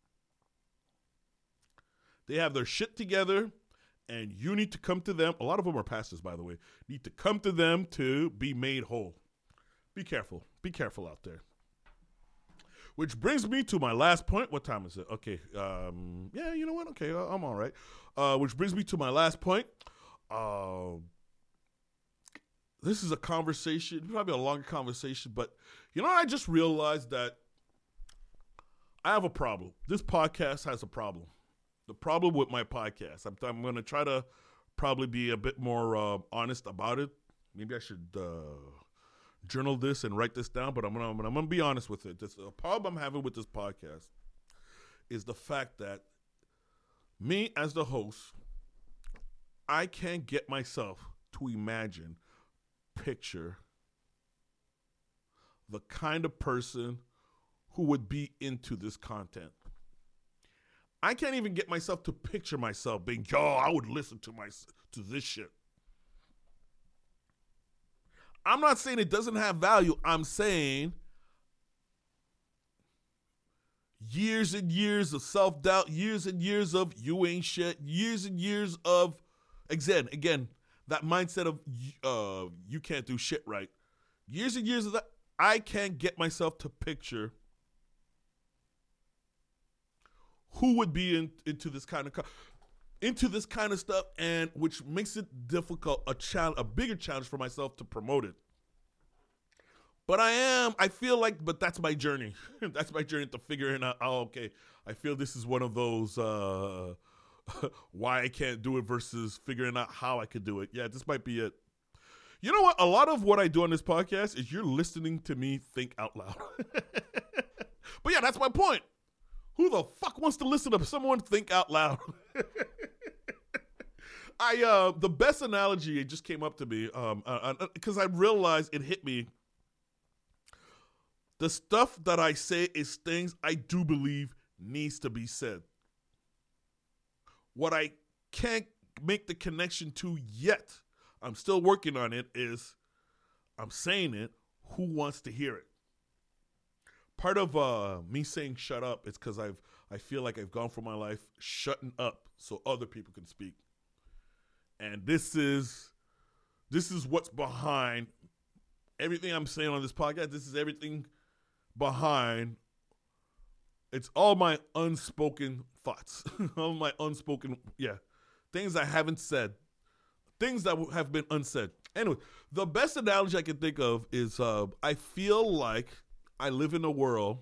they have their shit together, and you need to come to them. A lot of them are pastors, by the way. Need to come to them to be made whole. Be careful. Be careful out there. Which brings me to my last point. What time is it? Okay. Um, yeah, you know what? Okay, I'm all right. Uh, which brings me to my last point. Uh, this is a conversation, probably a longer conversation, but you know what? I just realized that I have a problem. This podcast has a problem. The problem with my podcast, I'm, I'm going to try to probably be a bit more uh, honest about it. Maybe I should uh, journal this and write this down, but I'm gonna, I'm gonna be honest with it. This, the problem I'm having with this podcast is the fact that me as the host, I can't get myself to imagine, picture the kind of person who would be into this content. I can't even get myself to picture myself being, yo, I would listen to my to this shit. I'm not saying it doesn't have value. I'm saying years and years of self-doubt, years and years of you ain't shit, years and years of, again, again, that mindset of uh, you can't do shit right. Years and years of that, I can't get myself to picture who would be in, into this kind of into this kind of stuff, and which makes it difficult, a challenge, a bigger challenge for myself to promote it. But I am, I feel like, but that's my journey. That's my journey to figuring out, oh, okay, I feel this is one of those uh, why I can't do it versus figuring out how I could do it. Yeah, this might be it. You know what? A lot of what I do on this podcast is you're listening to me think out loud. But yeah, that's my point. Who the fuck wants to listen to someone think out loud? I uh, the best analogy, it just came up to me um, because uh, I realized it hit me. The stuff that I say is things I do believe needs to be said. What I can't make the connection to yet, I'm still working on it, is I'm saying it, who wants to hear it? Part of uh, me saying shut up is because I've I feel like I've gone through my life shutting up so other people can speak. And this is this is what's behind everything I'm saying on this podcast. This is everything behind. It's all my unspoken thoughts. All my unspoken, yeah, things I haven't said. Things that have been unsaid. Anyway, the best analogy I can think of is uh, I feel like I live in a world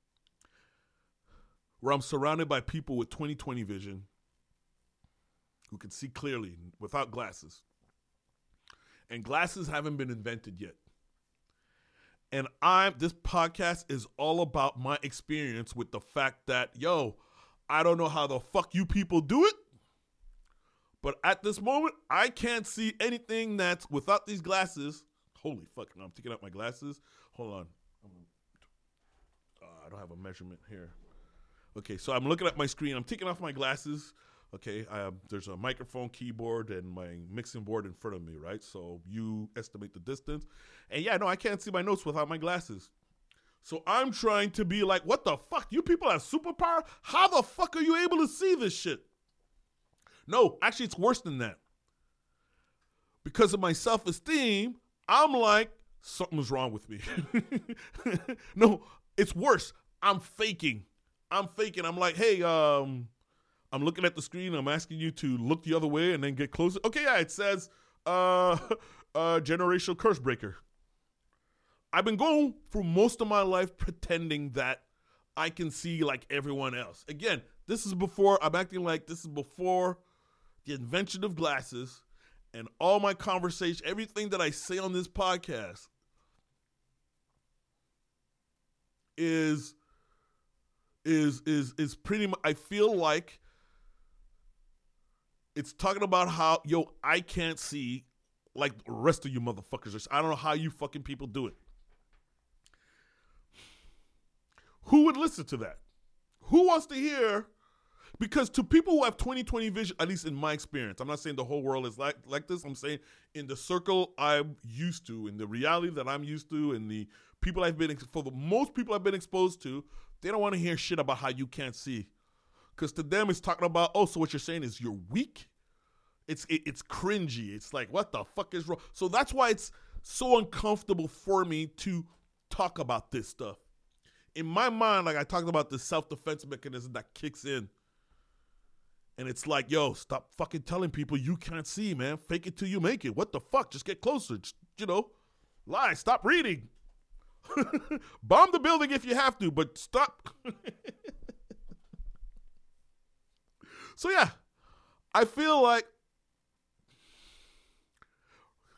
where I'm surrounded by people with twenty twenty vision who can see clearly without glasses. And glasses haven't been invented yet. And I'm this podcast is all about my experience with the fact that, yo, I don't know how the fuck you people do it, but at this moment, I can't see anything that's without these glasses. Holy fuck, I'm taking out my glasses. Hold on. Uh, I don't have a measurement here. Okay, so I'm looking at my screen. I'm taking off my glasses. Okay, I have, there's a microphone, keyboard, and my mixing board in front of me, right? So you estimate the distance. And yeah, no, I can't see my notes without my glasses. So I'm trying to be like, what the fuck? You people have superpower? How the fuck are you able to see this shit? No, actually, it's worse than that. Because of my self-esteem, I'm like, something's wrong with me. No, it's worse. I'm faking. I'm faking. I'm like, hey, um, I'm looking at the screen. I'm asking you to look the other way and then get closer. Okay, yeah, it says uh, uh, generational curse breaker. I've been going through most of my life pretending that I can see like everyone else. Again, this is before, I'm acting like this is before the invention of glasses, and all my conversation, everything that I say on this podcast is, is, is, is pretty much, I feel like it's talking about how, yo, I can't see like the rest of you motherfuckers. I don't know how you fucking people do it. Who would listen to that? Who wants to hear? Because to people who have twenty twenty vision, at least in my experience, I'm not saying the whole world is like, like this. I'm saying in the circle I'm used to, in the reality that I'm used to, and the people I've been, for the most people I've been exposed to, they don't want to hear shit about how you can't see. Because to them it's talking about, oh, so what you're saying is you're weak? It's it, it's cringy. It's like, what the fuck is wrong? So that's why it's so uncomfortable for me to talk about this stuff. In my mind, like I talked about the self-defense mechanism that kicks in. And it's like, yo, stop fucking telling people you can't see, man. Fake it till you make it. What the fuck? Just get closer. Just, you know, lie. Stop reading. Bomb the building if you have to, but stop. So, yeah, I feel like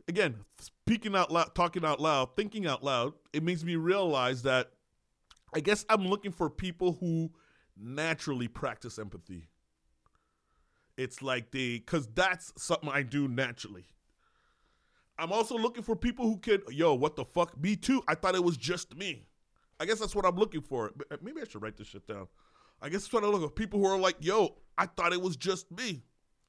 again, speaking out loud, talking out loud, thinking out loud, it makes me realize that I guess I'm looking for people who naturally practice empathy. It's like they, because that's something I do naturally. I'm also looking for people who can, yo, what the fuck? Me too. I thought it was just me. I guess that's what I'm looking for. Maybe I should write this shit down. I guess that's what I look for. People who are like, yo, I thought it was just me.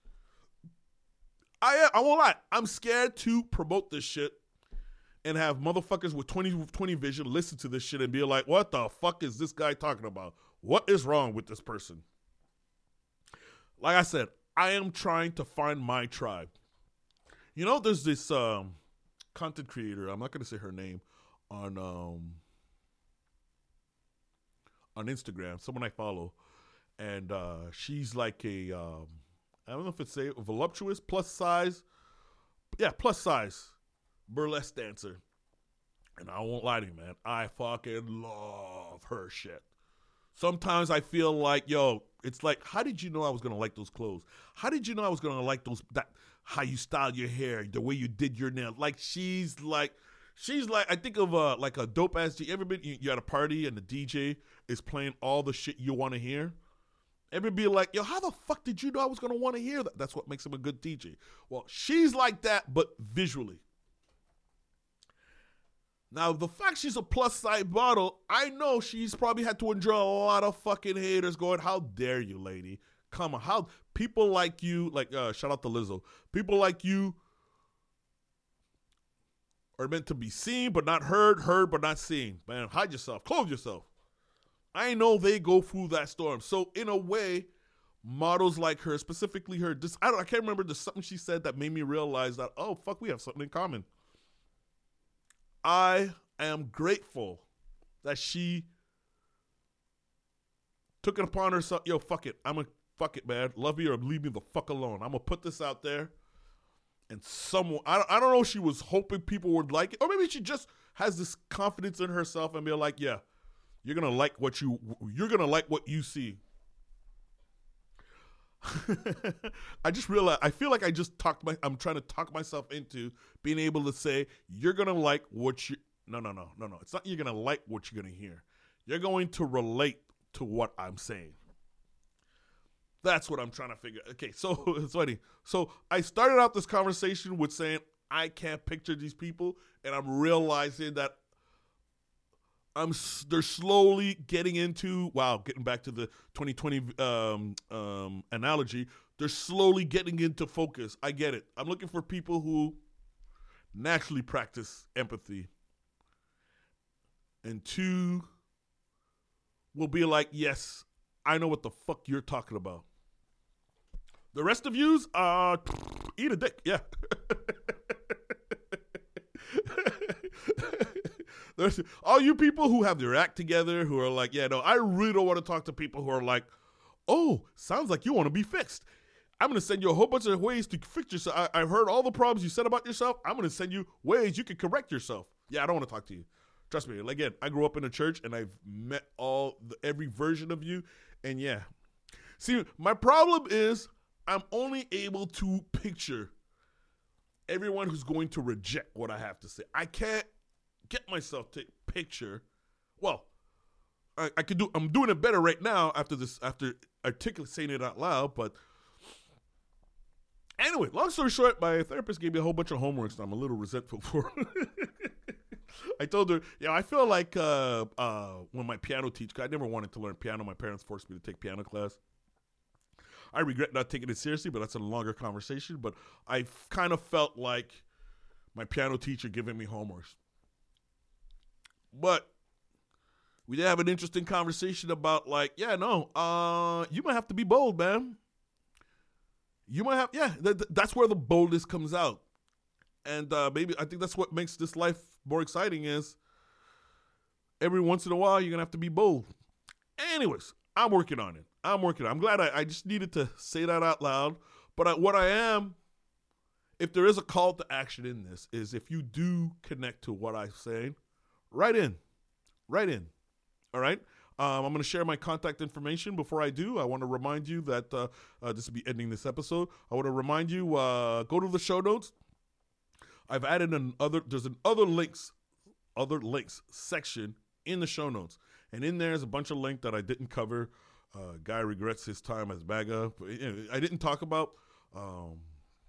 I I won't lie. I'm scared to promote this shit and have motherfuckers with twenty twenty vision listen to this shit and be like, what the fuck is this guy talking about? What is wrong with this person? Like I said, I am trying to find my tribe. You know, there's this um, content creator, I'm not going to say her name, on um, on Instagram, someone I follow, and uh, she's like a, um, I don't know if it's a voluptuous, plus size, yeah, plus size burlesque dancer. And I won't lie to you, man, I fucking love her shit. Sometimes I feel like, yo, it's like, how did you know I was going to like those clothes? How did you know I was going to like those, that, how you style your hair, the way you did your nails? Like, she's like, she's like, I think of uh, like a dope ass, you ever been, you, you're at a party and the D J is playing all the shit you want to hear? Everybody be like, yo, how the fuck did you know I was going to want to hear that? That's what makes him a good D J. Well, she's like that, but visually. Now, the fact she's a plus-size model, I know she's probably had to endure a lot of fucking haters going, how dare you, lady? Come on, how people like you, like, uh, shout out to Lizzo, people like you are meant to be seen but not heard, heard but not seen. Man, hide yourself, clothe yourself. I know they go through that storm. So, in a way, models like her, specifically her, this, I, don't, I can't remember, there's something she said that made me realize that, oh, fuck, we have something in common. I am grateful that she took it upon herself. Yo, fuck it. I'm going to fuck it, man. Love you or leave me the fuck alone. I'm going to put this out there. And someone, I don't, I don't know if she was hoping people would like it. Or maybe she just has this confidence in herself and be like, yeah, you're going to like what you, you're going to like what you see. I just realized, I feel like I just talked my, I'm trying to talk myself into being able to say, you're going to like what you, no, no, no, no, no. It's not you're going to like what you're going to hear. You're going to relate to what I'm saying. That's what I'm trying to figure. Okay, so it's funny. So I started out this conversation with saying, I can't picture these people, and I'm realizing that I'm, they're slowly getting into, wow, getting back to the twenty twenty um, um, analogy, they're slowly getting into focus. I get it. I'm looking for people who naturally practice empathy. And two, will be like, yes, I know what the fuck you're talking about. The rest of yous, uh, eat a dick, yeah. There's all you people who have their act together, who are like, yeah, no, I really don't want to talk to people who are like, oh, sounds like you want to be fixed. I'm going to send you a whole bunch of ways to fix yourself. I, I've heard all the problems you said about yourself. I'm going to send you ways you can correct yourself. Yeah, I don't want to talk to you. Trust me. Again, I grew up in a church, and I've met all the, every version of you. And yeah. See, my problem is I'm only able to picture everyone who's going to reject what I have to say. I can't get myself to picture. Well, I, I could do. I'm doing it better right now after this. After articulate saying it out loud. But anyway, long story short, my therapist gave me a whole bunch of homework, so I'm a little resentful for. I told her, yeah, I feel like uh, uh, when my piano teacher, I never wanted to learn piano. My parents forced me to take piano class. I regret not taking it seriously, but that's a longer conversation. But I kind of felt like my piano teacher giving me homeworks. But we did have an interesting conversation about like, yeah, no, uh, you might have to be bold, man. You might have, yeah, th- th- that's where the boldness comes out. And uh, maybe I think that's what makes this life more exciting is every once in a while you're going to have to be bold. Anyways, I'm working on it. I'm working on it. I'm glad I, I just needed to say that out loud. But I, what I am, if there is a call to action in this, is if you do connect to what I'm saying, write in. Write in. All right? Um, I'm going to share my contact information. Before I do, I want to remind you that uh, uh, this will be ending this episode. I want to remind you, uh, go to the show notes. I've added an other, there's an other links, other links section in the show notes. And in there is a bunch of links that I didn't cover. Uh, guy regrets his time as MAGA. I didn't talk about, um,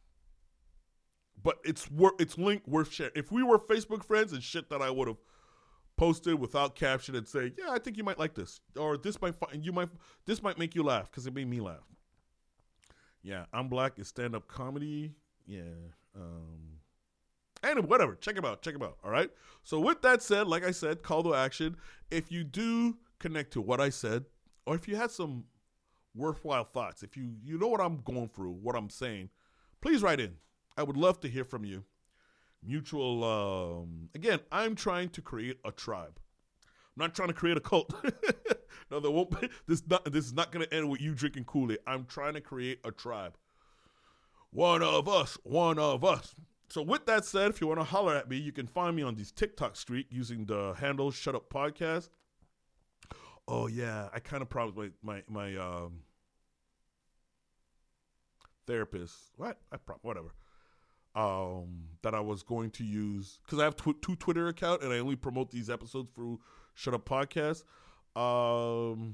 but it's worth, it's link worth sharing. If we were Facebook friends and shit that I would have posted without caption and say, yeah, I think you might like this, or this might find you might this might make you laugh because it made me laugh. Yeah, I'm Black is stand-up comedy. Yeah, um, and whatever. Check him out. Check him out. All right. So with that said, like I said, call to action. If you do connect to what I said, or if you had some worthwhile thoughts, if you you know what I'm going through, what I'm saying, please write in. I would love to hear from you. Mutual, um, again, I'm trying to create a tribe. I'm not trying to create a cult. No, there won't be, this, not, this is not going to end with you drinking Kool-Aid. I'm trying to create a tribe. One of us, one of us. So with that said, if you want to holler at me, you can find me on these TikTok streak using the handle Shut Up Podcast. Oh, yeah, I kind of promised my, my, my um, therapist, what? I pro- whatever. Um, that I was going to use, because I have tw- two Twitter accounts and I only promote these episodes through Shut Up Podcast. Um,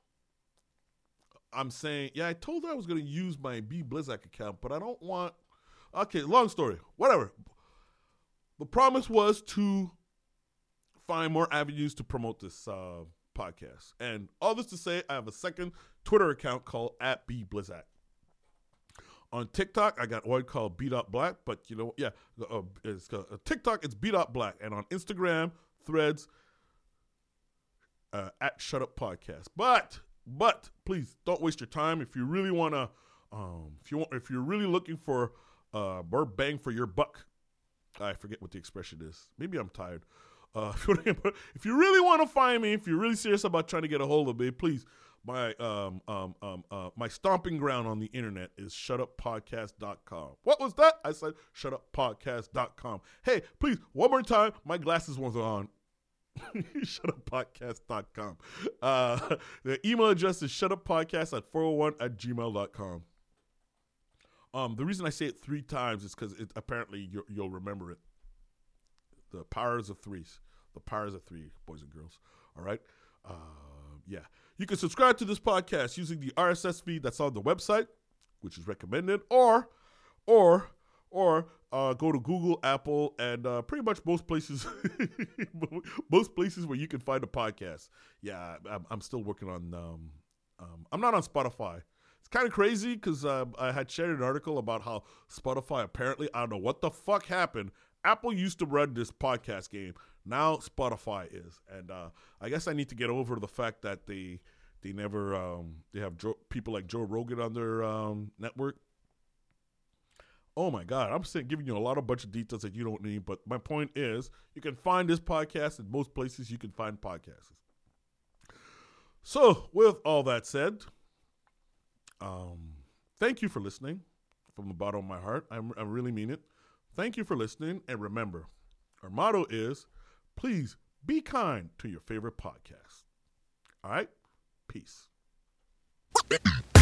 I'm saying, yeah, I told her I was going to use my B Blizzak account, but I don't want, okay, long story, whatever. The promise was to find more avenues to promote this uh, podcast. And all this to say, I have a second Twitter account called at B Blizzak. On TikTok, I got one called Beat Up Black, but you know, yeah, uh, it's uh, TikTok, it's Beat Up Black, and on Instagram, Threads, uh, at Shut Up Podcast. But, but please don't waste your time if you really want to, um, if you want, if you're really looking for uh, more bang for your buck. I forget what the expression is. Maybe I'm tired. Uh, if you really want to find me, if you're really serious about trying to get a hold of me, please. My um um um uh my stomping ground on the internet is shut up podcast dot com. What was that? I said shut up podcast dot com. Hey, please, one more time. My glasses weren't on. shut up podcast dot com. Uh, the email address is shutuppodcast at four oh one at gmail dot com. Um, the reason I say it three times is because it apparently you're, you'll remember it. The powers of threes. The powers of three, boys and girls. All right. Uh, yeah. You can subscribe to this podcast using the R S S feed that's on the website, which is recommended, or, or, or uh, go to Google, Apple, and uh, pretty much most places, most places where you can find a podcast. Yeah, I'm, I'm still working on. Um, um, I'm not on Spotify. It's kind of crazy because uh, I had shared an article about how Spotify apparently, I don't know what the fuck happened. Apple used to run this podcast game. Now Spotify is, and uh, I guess I need to get over the fact that they they never um, they have Joe, people like Joe Rogan on their um, network. Oh my God, I'm saying giving you a lot of bunch of details that you don't need, but my point is you can find this podcast in most places you can find podcasts. So with all that said, um, thank you for listening from the bottom of my heart. I, I really mean it. Thank you for listening, and remember, our motto is, please be kind to your favorite podcast. All right? Peace.